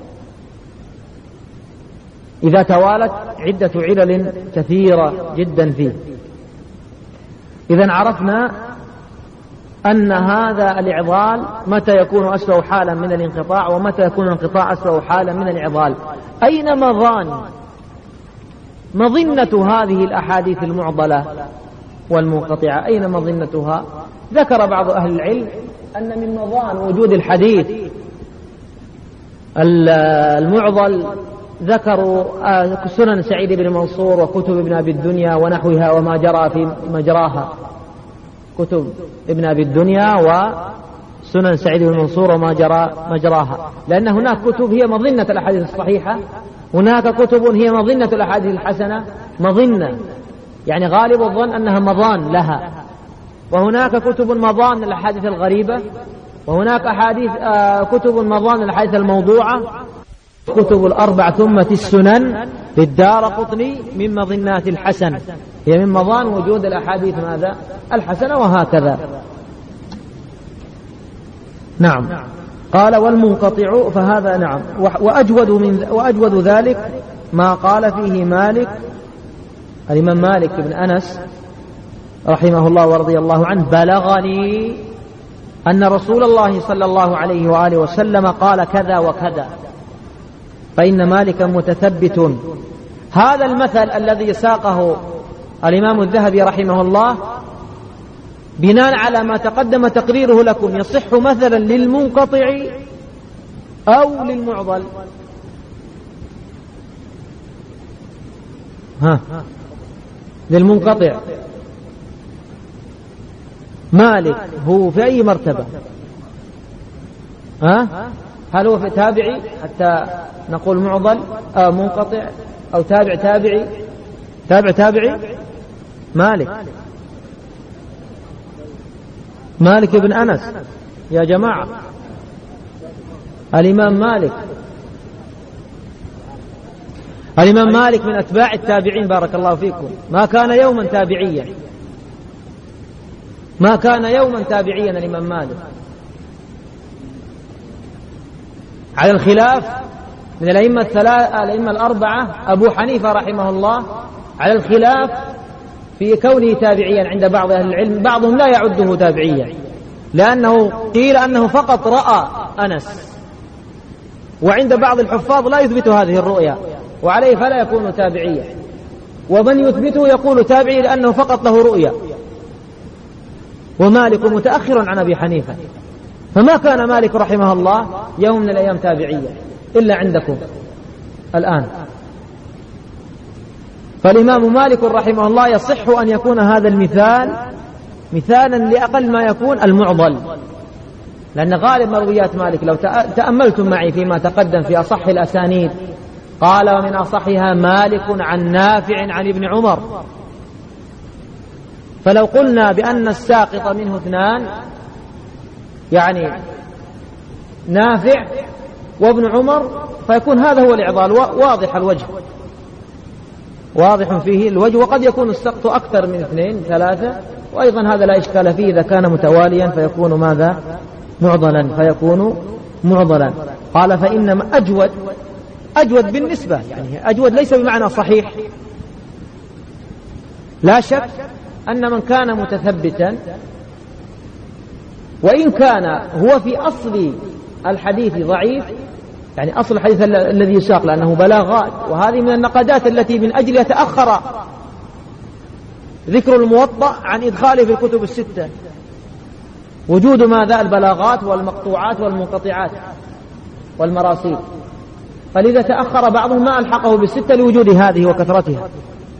[SPEAKER 1] إذا توالت عدة علل كثيرة جدا فيه. إذن عرفنا أن هذا الإعضال متى يكون أسوأ حالا من الانقطاع، ومتى يكون الانقطاع أسوأ حالا من الإعضال. أين مظان مظنة هذه الأحاديث المعضلة والمنقطعة؟ أين مظنتها؟ ذكر بعض أهل العلم أن من مظان وجود الحديث المعضل ذكروا سنن سعيد بن منصور وكتب ابن أبي الدنيا ونحوها وما جرى في مجراها، كتب ابن أبي الدنيا وسنن سعيد بن منصور وما جرى مجراها، لأن هناك كتب هي مظنة الأحاديث الصحيحة، هناك كتب هي مظنة الأحاديث الحسنة، مظنة يعني غالب الظن أنها مظان لها، وهناك كتب مظان الأحاديث الغريبة، وهناك أحاديث آه كتب مظان الأحاديث الموضوعة، كتب الأربع ثم السنن للدارقطني من مظنات الحسن، هي من مظان وجود الأحاديث ماذا؟ الحسنة، وهكذا. نعم. قال والمنقطع فهذا نعم، وأجود من وأجود ذلك ما قال فيه مالك الإمام مالك بن أنس رحمه الله ورضي الله عنه: بلغني أن رسول الله صلى الله عليه وآله وسلم قال كذا وكذا. فإن مالكا متثبت. هذا المثل الذي ساقه الإمام الذهبي رحمه الله بناء على ما تقدم تقريره لكم يصح مثلا للمنقطع أو للمعضل. ها للمنقطع مالك هو في أي مرتبة؟ ها هل هو في تابعي حتى نقول معضل أو منقطع أو تابع تابعي؟ تابع تابعي مالك مالك بن أنس يا جماعة، الإمام مالك الإمام مالك من أتباع التابعين بارك الله فيكم. ما كان يوما تابعيا ما كان يوما تابعيا الإمام مالك، على الخلاف من الأئمة الثلاثة الأئمة الأربعة أبو حنيفة رحمه الله على الخلاف في كونه تابعيا عند بعض أهل العلم. بعضهم لا يعده تابعيا لأنه قيل أنه فقط رأى أنس، وعند بعض الحفاظ لا يثبت هذه الرؤيا وعليه فلا يكون تابعيا، ومن يثبته يقول تابعي لأنه فقط له رؤيا. ومالك متأخر عن أبي حنيفة، فما كان مالك رحمه الله يوم من الأيام تابعيا إلا عندكم الآن. فالإمام مالك رحمه الله يصح أن يكون هذا المثال مثالا لأقل ما يكون المعضل، لأن غالب مرويات مالك لو تأملتم معي فيما تقدم في أصح الأسانيد قال: ومن أصحها مالك عن نافع عن ابن عمر. فلو قلنا بأن الساقط منه اثنان يعني نافع وابن عمر فيكون هذا هو الإعضال واضح الوجه واضح فيه الوجه، وقد يكون السقط أكثر من اثنين ثلاثة، وأيضا هذا لا إشكال فيه إذا كان متواليا فيكون ماذا؟ معضلا فيكون معضلا. قال: فإنما أجود أجود بالنسبة، يعني أجود ليس بمعنى صحيح. لا شك أن من كان متثبتا وإن كان هو في أصل الحديث ضعيف، يعني أصل الحديث الذي يساق لأنه بلاغات، وهذه من النقدات التي من أجل يتأخر ذكر الموطأ عن إدخاله في الكتب الستة، وجود ماذا؟ البلاغات والمقطوعات والمنقطعات والمراسيل. فلذا تأخر بعضهم ما ألحقه بالستة لوجود هذه وكثرتها.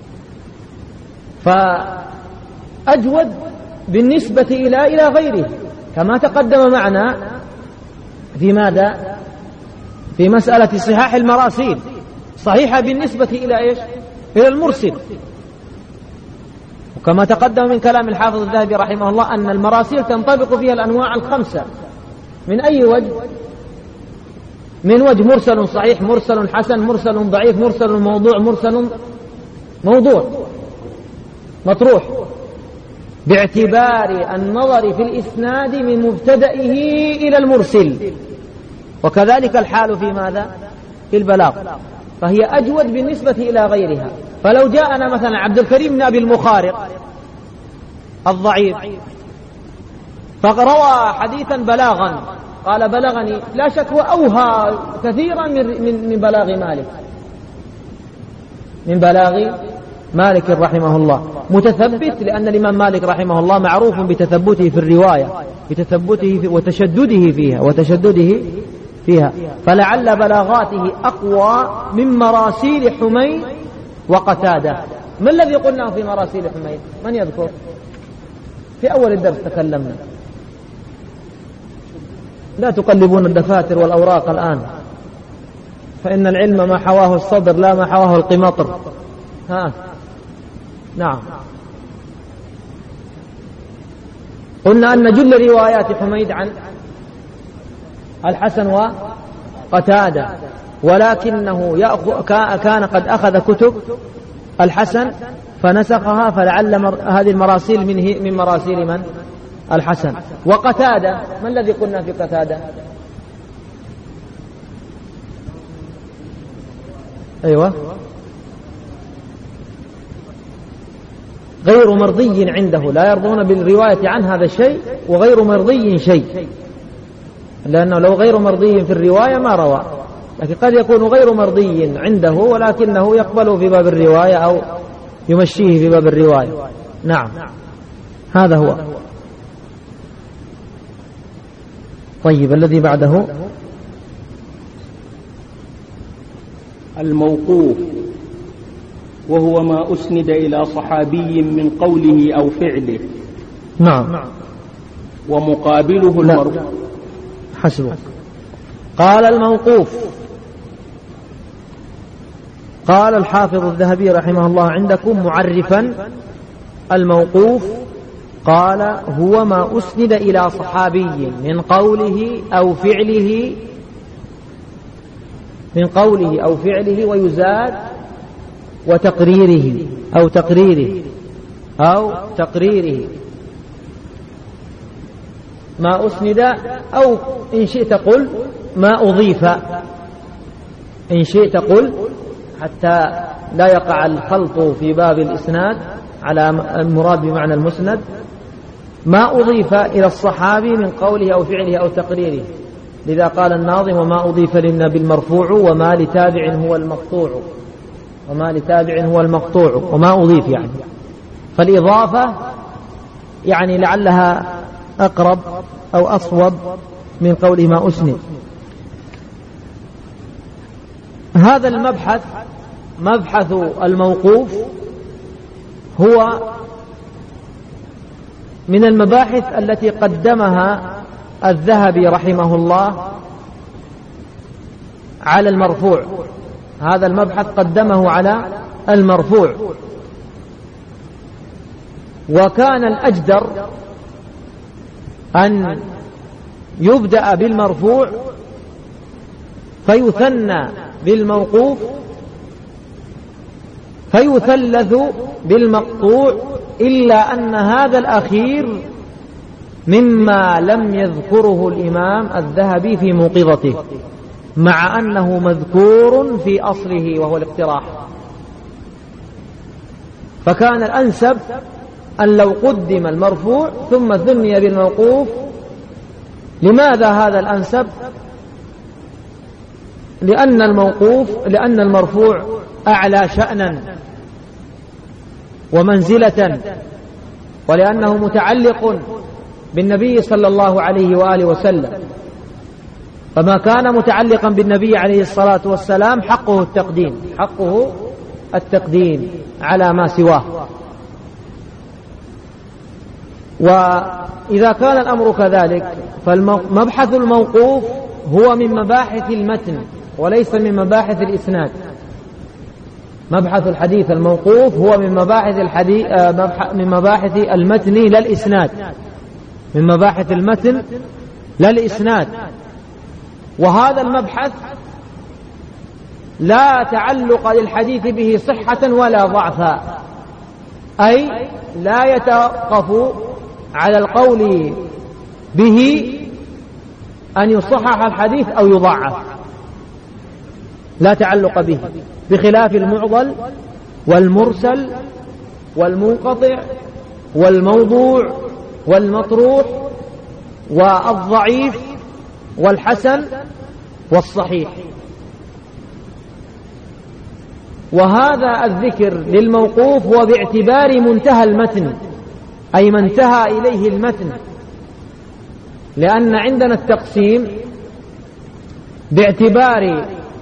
[SPEAKER 1] فأجود بالنسبة إلى إلى غيره، كما تقدم معنا في ماذا؟ في مسألة صحاح المراسيل، صحيحة بالنسبة إلى إيش؟ إلى المرسل. وكما تقدم من كلام الحافظ الذهبي رحمه الله أن المراسيل تنطبق فيها الأنواع الخمسة. من أي وجه؟ من وجه مرسل صحيح، مرسل حسن، مرسل ضعيف، مرسل موضوع، مرسل موضوع مطروح، باعتبار النظر في الإسناد من مبتدئه إلى المرسل. وكذلك الحال في ماذا؟ في البلاغ، فهي أجود بالنسبة إلى غيرها. فلو جاءنا مثلا عبد الكريم بن أبي المخارق الضعيف فروى حديثا بلاغا قال: بلغني، لا شك وأوهى كثيرا من, من, من بلاغ مالك من بلاغ مالك رحمه الله. متثبت لأن الإمام مالك رحمه الله معروف بتثبته في الرواية، بتثبته في وتشدده فيها وتشدده فيها فلعل بلاغاته أقوى من مراسيل حميد وقتادة. ما الذي قلناه في مراسيل حميد؟ من يذكر؟ في أول الدرس تكلمنا. لا تقلبون الدفاتر والأوراق الآن، فإن العلم ما حواه الصدر لا ما حواه القمطر. ها نعم، قلنا أن جل روايات حميد عن الحسن وقتادة، ولكنه كان قد أخذ كتب الحسن فنسخها، فلعل هذه المراسيل من من مراسيل من؟ الحسن. وقتادة ما الذي قلنا في قتادة؟ أيوة غير مرضي عنده، لا يرضون بالرواية عن هذا الشيء، وغير مرضي شيء، لأنه لو غير مرضي في الرواية ما روى، لكن قد يكون غير مرضي عنده ولكنه يقبله في باب الرواية أو يمشيه في باب الرواية. نعم هذا هو. طيب الذي بعده
[SPEAKER 2] الموقوف، وهو ما أسند إلى صحابي من قوله أو فعله.
[SPEAKER 1] نعم.
[SPEAKER 2] ومقابله المرفوع.
[SPEAKER 1] حسبه. قال الموقوف، قال الحافظ الذهبي رحمه الله عندكم معرفا الموقوف، قال هو ما أسند إلى صحابي من قوله أو فعله، من قوله أو فعله، ويزاد وتقريره أو تقريره أو تقريره، ما أسند، أو إن شئت قل ما أضيف، إن شئت قل حتى لا يقع الخلط في باب الإسناد على المراد بمعنى المسند، ما أضيف إلى الصحابي من قوله أو فعله أو تقريره. لذا قال الناظم وما أضيف للنبي المرفوع وما لتابع هو المقطوع، وما لتابع هو المقطوع، وما أضيف يعني، فالإضافة يعني لعلها أقرب أو أصوب من قوله ما أسند. هذا المبحث مبحث الموقوف هو من المباحث التي قدمها الذهبي رحمه الله على المرفوع. هذا المبحث قدمه على المرفوع، وكان الأجدر أن يبدأ بالمرفوع فيثنى بالموقوف فيثلث بالمقطوع، إلا أن هذا الأخير مما لم يذكره الإمام الذهبي في موقظته، مع أنه مذكور في أصله وهو الاقتراح. فكان الأنسب أن لو قدم المرفوع ثم ثني بالموقوف. لماذا هذا الأنسب؟ لأن الموقوف لأن المرفوع أعلى شأنا ومنزلة، ولأنه متعلق بالنبي صلى الله عليه وآله وسلم، فما كان متعلقا بالنبي عليه الصلاة والسلام حقه التقديم حقه التقديم على ما سواه. وإذا كان الأمر كذلك فمبحث الموقوف هو من مباحث المتن وليس من مباحث الإسناد. مبحث الحديث الموقوف هو من مباحث الحديث من مباحث المتن لا الإسناد، من مباحث المتن لا الإسناد. وهذا المبحث لا تعلق للحديث به صحة ولا ضعفا، أي لا يتوقف على القول به أن يصحح الحديث أو يضعف، لا تعلق به، بخلاف المعضل والمرسل والمنقطع والموضوع والمطروح والضعيف والحسن والصحيح. وهذا الذكر للموقوف هو باعتبار منتهى المتن، أي ما انتهى إليه المتن، لأن عندنا التقسيم باعتبار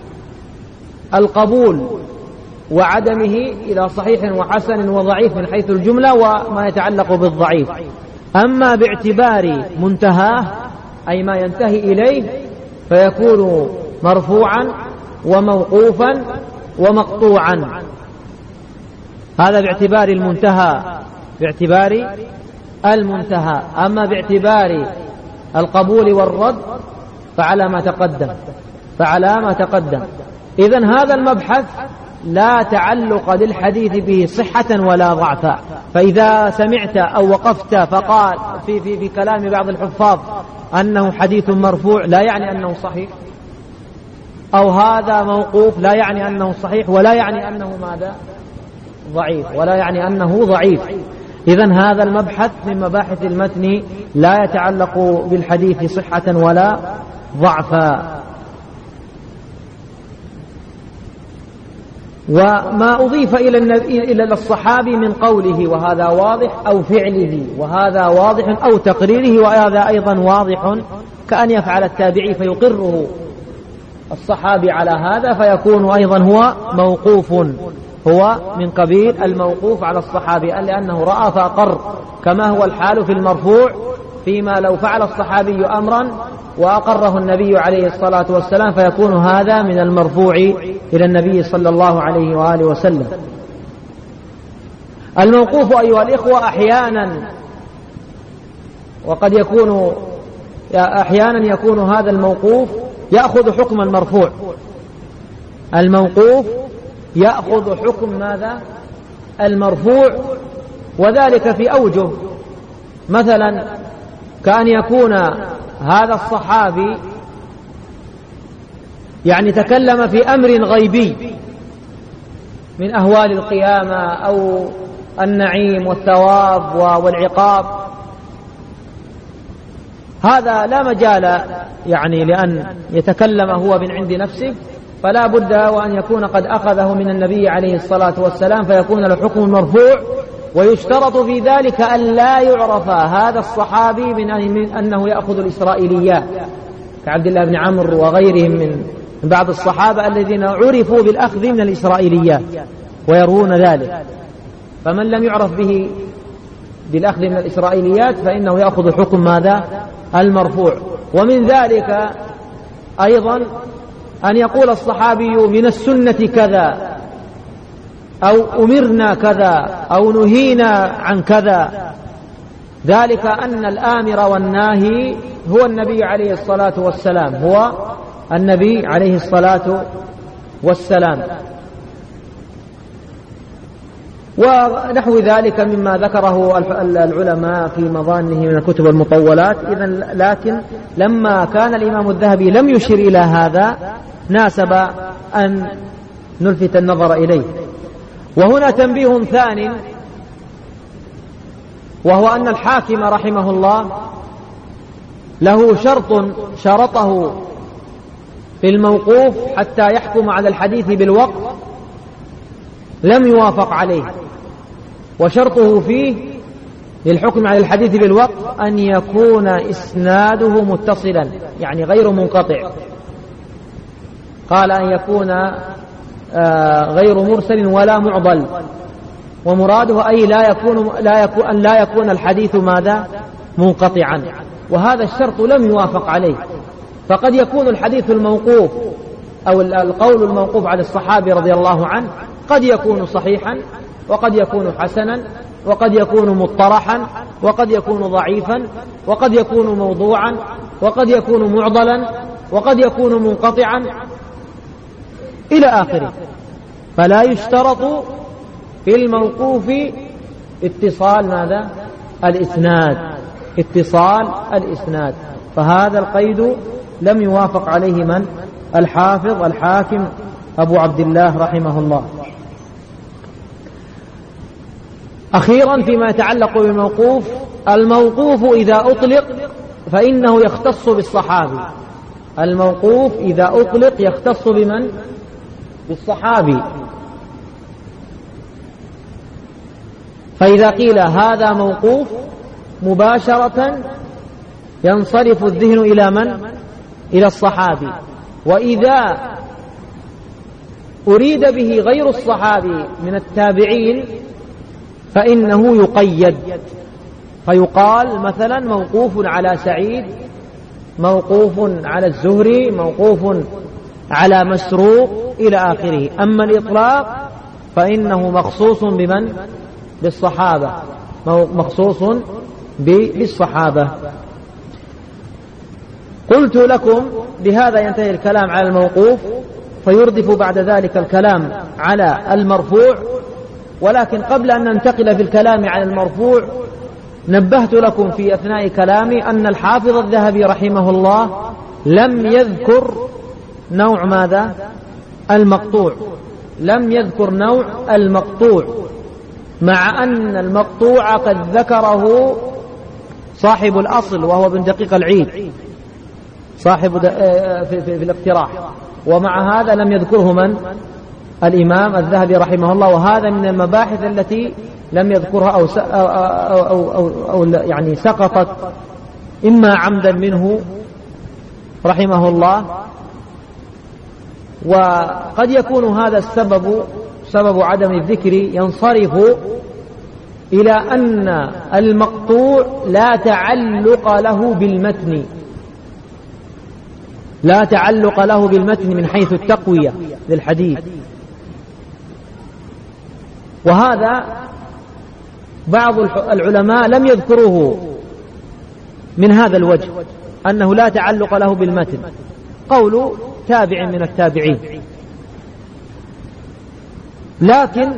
[SPEAKER 1] القبول وعدمه إلى صحيح وحسن وضعيف من حيث الجملة وما يتعلق بالضعيف. أما باعتبار منتهاه أي ما ينتهي إليه فيكون مرفوعا وموقوفا ومقطوعا. هذا باعتبار المنتهى باعتبار المنتهى. أما باعتبار القبول والرد فعلى ما تقدم فعلى ما تقدم إذن هذا المبحث لا تعلق للحديث به صحة ولا ضعفا. فإذا سمعت أو وقفت فقال في, في, في كلام بعض الحفاظ أنه حديث مرفوع لا يعني أنه صحيح، أو هذا موقوف لا يعني أنه صحيح ولا يعني أنه ماذا؟ ضعيف، ولا يعني أنه ضعيف. إذن هذا المبحث من مباحث المتن لا يتعلق بالحديث صحة ولا ضعفا. وما أضيف إلى إلى الصحابي من قوله وهذا واضح أو فعله وهذا واضح أو تقريره وهذا أيضا واضح، كأن يفعل التابعي فيقره الصحابي على هذا فيكون أيضا هو موقوف، هو من قبيل الموقوف على الصحابي لأنه رأى فأقر، كما هو الحال في المرفوع فيما لو فعل الصحابي أمرا وأقره النبي عليه الصلاة والسلام فيكون هذا من المرفوع إلى النبي صلى الله عليه وآله وسلم. الموقوف أيها الإخوة أحيانا وقد يكون أحيانا يكون هذا الموقوف يأخذ حكم المرفوع. الموقوف يأخذ حكم ماذا؟ المرفوع، وذلك في أوجه، مثلا كأن يكون هذا الصحابي يعني تكلم في أمر غيبي من أهوال القيامة أو النعيم والثواب والعقاب، هذا لا مجال يعني لأن يتكلم هو من عند نفسه، فلا بد وأن يكون قد أخذه من النبي عليه الصلاة والسلام فيكون له حكم المرفوع. ويشترط في ذلك أن لا يعرف هذا الصحابي من أنه يأخذ الإسرائيليات كعبد الله بن عمرو وغيرهم من بعض الصحابة الذين عرفوا بالأخذ من الإسرائيليات ويروون ذلك، فمن لم يعرف به بالأخذ من الإسرائيليات فإنه يأخذ حكم ماذا؟ المرفوع. ومن ذلك أيضا أن يقول الصحابي من السنة كذا أو أمرنا كذا أو نهينا عن كذا، ذلك أن الآمر والناهي هو النبي عليه الصلاة والسلام، هو النبي عليه الصلاة والسلام. ونحو ذلك مما ذكره العلماء في مظانه من الكتب المطولات. إذن لكن لما كان الإمام الذهبي لم يشر إلى هذا ناسب أن نلفت النظر إليه. وهنا تنبيه ثاني، وهو أن الحاكم رحمه الله له شرط شرطه في الموقوف حتى يحكم على الحديث بالوقف لم يوافق عليه، وشرطه فيه للحكم على الحديث بالوقف أن يكون إسناده متصلا يعني غير منقطع. قال أن يكون آه غير مرسل ولا معضل، ومراده أي لا يكون لا يكون أن لا يكون الحديث ماذا؟ منقطعا، وهذا الشرط لم يوافق عليه. فقد يكون الحديث الموقوف أو القول الموقوف على الصحابي رضي الله عنه قد يكون صحيحا وقد يكون حسنا وقد يكون مطرحا وقد يكون ضعيفا وقد يكون موضوعا وقد يكون معضلا وقد يكون منقطعا إلى آخره. فلا يشترط في الموقوف اتصال ماذا؟ الإسناد، اتصال الإسناد. فهذا القيد لم يوافق عليه من؟ الحافظ الحاكم أبو عبد الله رحمه الله. أخيرا فيما يتعلق بالموقوف، الموقوف إذا أطلق فإنه يختص بالصحابي. الموقوف إذا أطلق يختص بمن؟ بالصحابي. فإذا قيل هذا موقوف مباشرة ينصرف الذهن إلى من؟ إلى الصحابي. وإذا أريد به غير الصحابي من التابعين فإنه يقيد، فيقال مثلا موقوف على سعيد، موقوف على الزهري، موقوف على مسروق إلى آخره. أما الإطلاق فإنه مخصوص بمن؟ بالصحابة، مخصوص بالصحابة. قلت لكم بهذا ينتهي الكلام على الموقوف، فيردف بعد ذلك الكلام على المرفوع. ولكن قبل أن ننتقل في الكلام على المرفوع نبهت لكم في أثناء كلامي أن الحافظ الذهبي رحمه الله لم يذكر نوع ماذا؟ المقطوع، لم يذكر نوع المقطوع، مع أن المقطوع قد ذكره صاحب الأصل وهو ابن دقيق العيد صاحب في, في, في الاقتراح، ومع هذا لم يذكره من؟ الإمام الذهبي رحمه الله. وهذا من المباحث التي لم يذكرها أو, أو, أو, أو, أو يعني سقطت إما عمدا منه رحمه الله، وقد يكون هذا السبب سبب عدم الذكر ينصرف إلى أن المقطوع لا تعلق له بالمتن، لا تعلق له بالمتن من حيث التقوية للحديث. وهذا بعض العلماء لم يذكروه من هذا الوجه، أنه لا تعلق له بالمتن، قول تابع من التابعين. لكن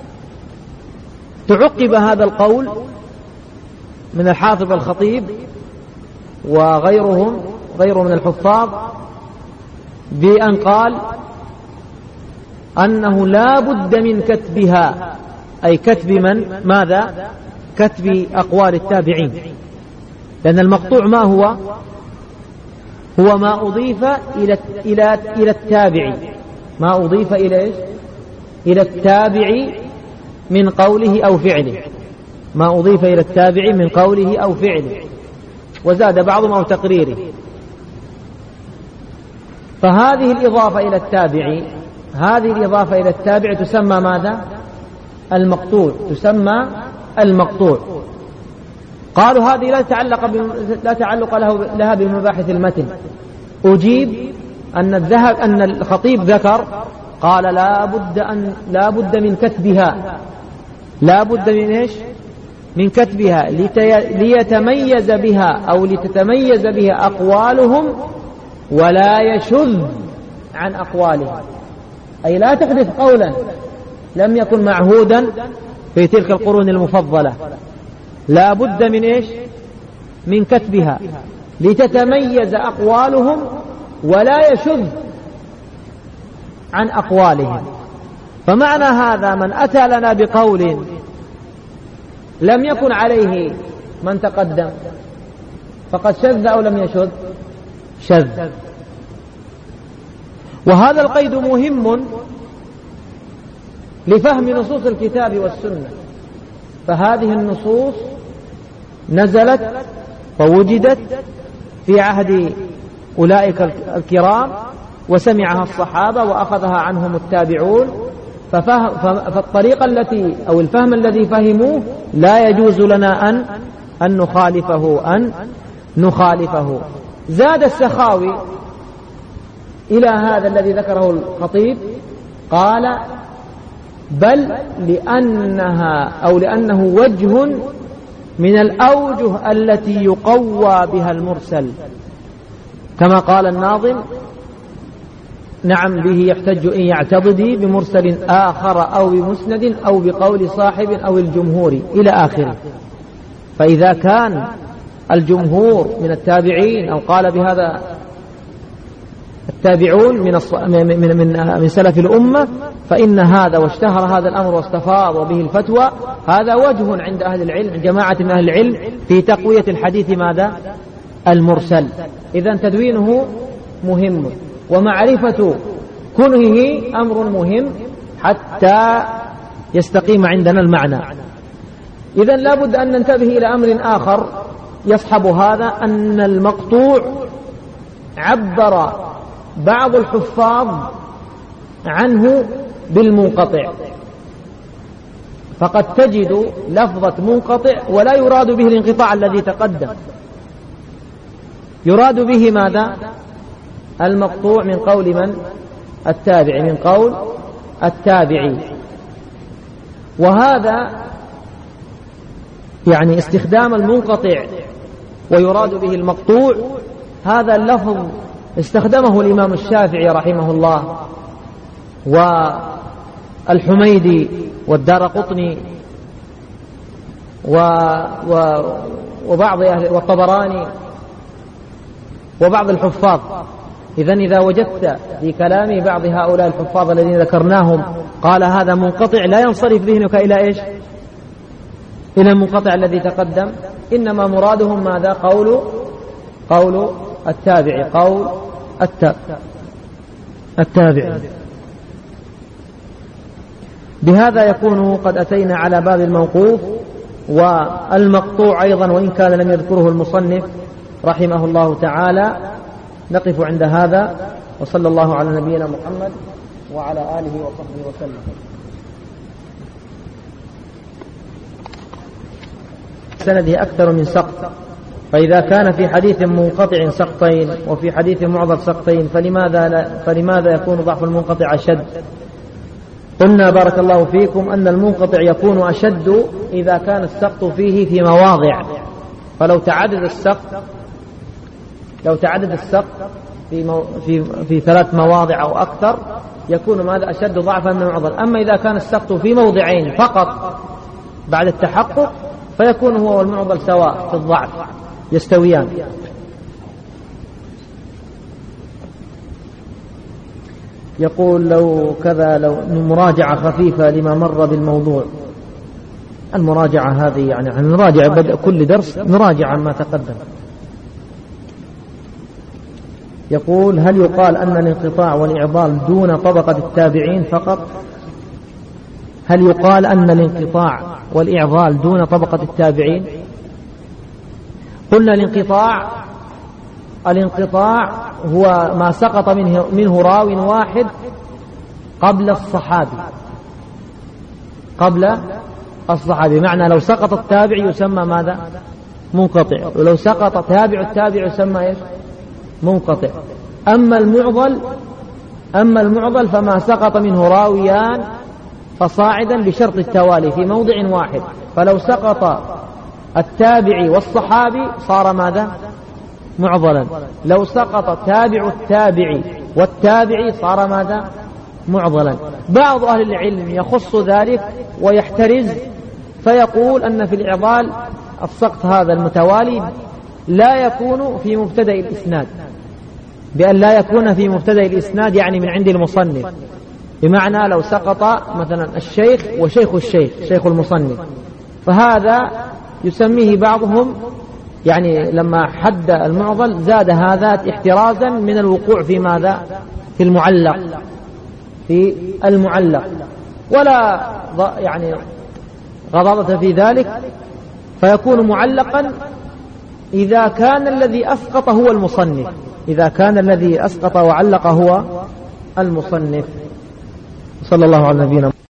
[SPEAKER 1] تعقب هذا القول من الحافظ الخطيب وغيرهم غيره من الحفاظ بأن قال أنه لا بد من كتبها، أي كتب من؟ ماذا؟ كتب أقوال التابعين، لأن المقطوع ما هو؟ هو ما أضيف إلى إلى إلى التابع، ما أضيف إلى إيش؟ إلى التابع من قوله أو فعله، ما أضيف إلى التابع من قوله أو فعله، وزاد بعضهم أو تقريره. فهذه الإضافة إلى التابع، هذه الإضافة إلى التابع تسمى ماذا؟ المقطوع، تسمى المقطوع. قالوا هذه لا تعلق لا تعلق له لها بمباحث المتن. أجيب أن الذهب أن الخطيب ذكر قال لا بد أن لا بد من كتبها، لا بد من إيش؟ من كتبها ليتميز بها أو لتتميز بها أقوالهم ولا يشذ عن أقوالهم، أي لا تحدث قولا لم يكن معهودا في تلك القرون المفضلة، لا بد من إيش؟ من كتبها لتتميز أقوالهم ولا يشذ عن أقوالهم. فمعنى هذا من أتى لنا بقول لم يكن عليه من تقدم فقد شذ أو لم يشذ؟ شذ. وهذا القيد مهم لفهم نصوص الكتاب والسنة، فهذه النصوص نزلت ووجدت في عهد أولئك الكرام وسمعها الصحابة وأخذها عنهم التابعون، فالطريقة التي أو الفهم الذي فهموه لا يجوز لنا أن أن نخالفه أن نخالفه. زاد السخاوي إلى هذا الذي ذكره الخطيب قال بل لأنها أو لأنه وجه من الأوجه التي يقوى بها المرسل، كما قال الناظم نعم به يحتج إن يعتضدي بمرسل آخر أو بمسند أو بقول صاحب أو الجمهور إلى آخره. فإذا كان الجمهور من التابعين أو قال بهذا التابعون من من من من سلف الأمة، فإن هذا واشتهر هذا الأمر واستفاض به الفتوى، هذا وجه عند أهل العلم جماعة من أهل العلم في تقوية الحديث ماذا؟ المرسل. إذن تدوينه مهم ومعرفة كنهه أمر مهم حتى يستقيم عندنا المعنى. إذن لا بد أن ننتبه إلى أمر آخر يصحب هذا، أن المقطوع عبر بعض الحفاظ عنه بالمنقطع، فقد تجد لفظة منقطع ولا يراد به الانقطاع الذي تقدم، يراد به ماذا؟ المقطوع من قول من؟ التابع، من قول التابعي. وهذا يعني استخدام المنقطع ويراد به المقطوع، هذا اللفظ استخدمه الإمام الشافعي رحمه الله والحميدي والدارقطني و وبعض أهل والطبراني وبعض الحفاظ إذن إذا وجدت في كلام بعض هؤلاء الحفاظ الذين ذكرناهم قال هذا منقطع، لا ينصرف ذهنك إلى إيش؟ إلى المنقطع الذي تقدم، إنما مرادهم ماذا؟ قول قول التابع، قول التابع. بهذا يكون قد أتينا على باب الموقوف والمقطوع أيضا، وإن كان لم يذكره المصنف رحمه الله تعالى. نقف عند هذا، وصلى الله على نبينا محمد وعلى آله وصحبه وسلم. سنده أكثر من سقط، فإذا كان في حديث منقطع سقطين وفي حديث معضل سقطين فلماذا, لا فلماذا يكون ضعف المنقطع أشد؟ قلنا بارك الله فيكم أن المنقطع يكون أشد إذا كان السقط فيه في مواضع، فلو تعدد السقط لو تعدد السقط في, مو في, في ثلاث مواضع أو أكثر يكون ماذا؟ أشد ضعفا من المعضل. أما إذا كان السقط في موضعين فقط بعد التحقق فيكون هو والمعضل سواء في الضعف، يستويان. يقول لو كذا، لو مراجعة خفيفة لما مر بالموضوع. المراجعة هذه يعني نراجع بدء كل درس، نراجع ما تقدم. يقول هل يقال أن الانقطاع والإعضال دون طبقة التابعين فقط؟ هل يقال أن الانقطاع والإعضال دون طبقة التابعين؟ قلنا الانقطاع الانقطاع هو ما سقط منه, منه راو واحد قبل الصحابي قبل الصحابي معنى لو سقط التابع يسمى ماذا؟ منقطع، ولو سقط تابع التابع يسمى إيش؟ منقطع. أما المعضل أما المعضل فما سقط منه راويان فصاعدا بشرط التوالي في موضع واحد، فلو سقط التابع والصحابي صار ماذا؟ معضلا. لو سقط تابع التابع والتابع صار ماذا؟ معضلا. بعض أهل العلم يخص ذلك ويحترز فيقول أن في الإعضال السقط هذا المتوالي لا يكون في مبتدأ الإسناد، بأن لا يكون في مبتدأ الإسناد يعني من عند المصنف، بمعنى لو سقط مثلا الشيخ وشيخ الشيخ شيخ المصنف، فهذا يسميه بعضهم يعني لما حد المعضل زاد هذا احترازا من الوقوع في ماذا؟ في المعلق في المعلق ولا يعني غضاضة في ذلك، فيكون معلقا إذا كان الذي أسقط هو المصنف إذا كان الذي أسقط وعلق هو المصنف. صلى الله على نبينا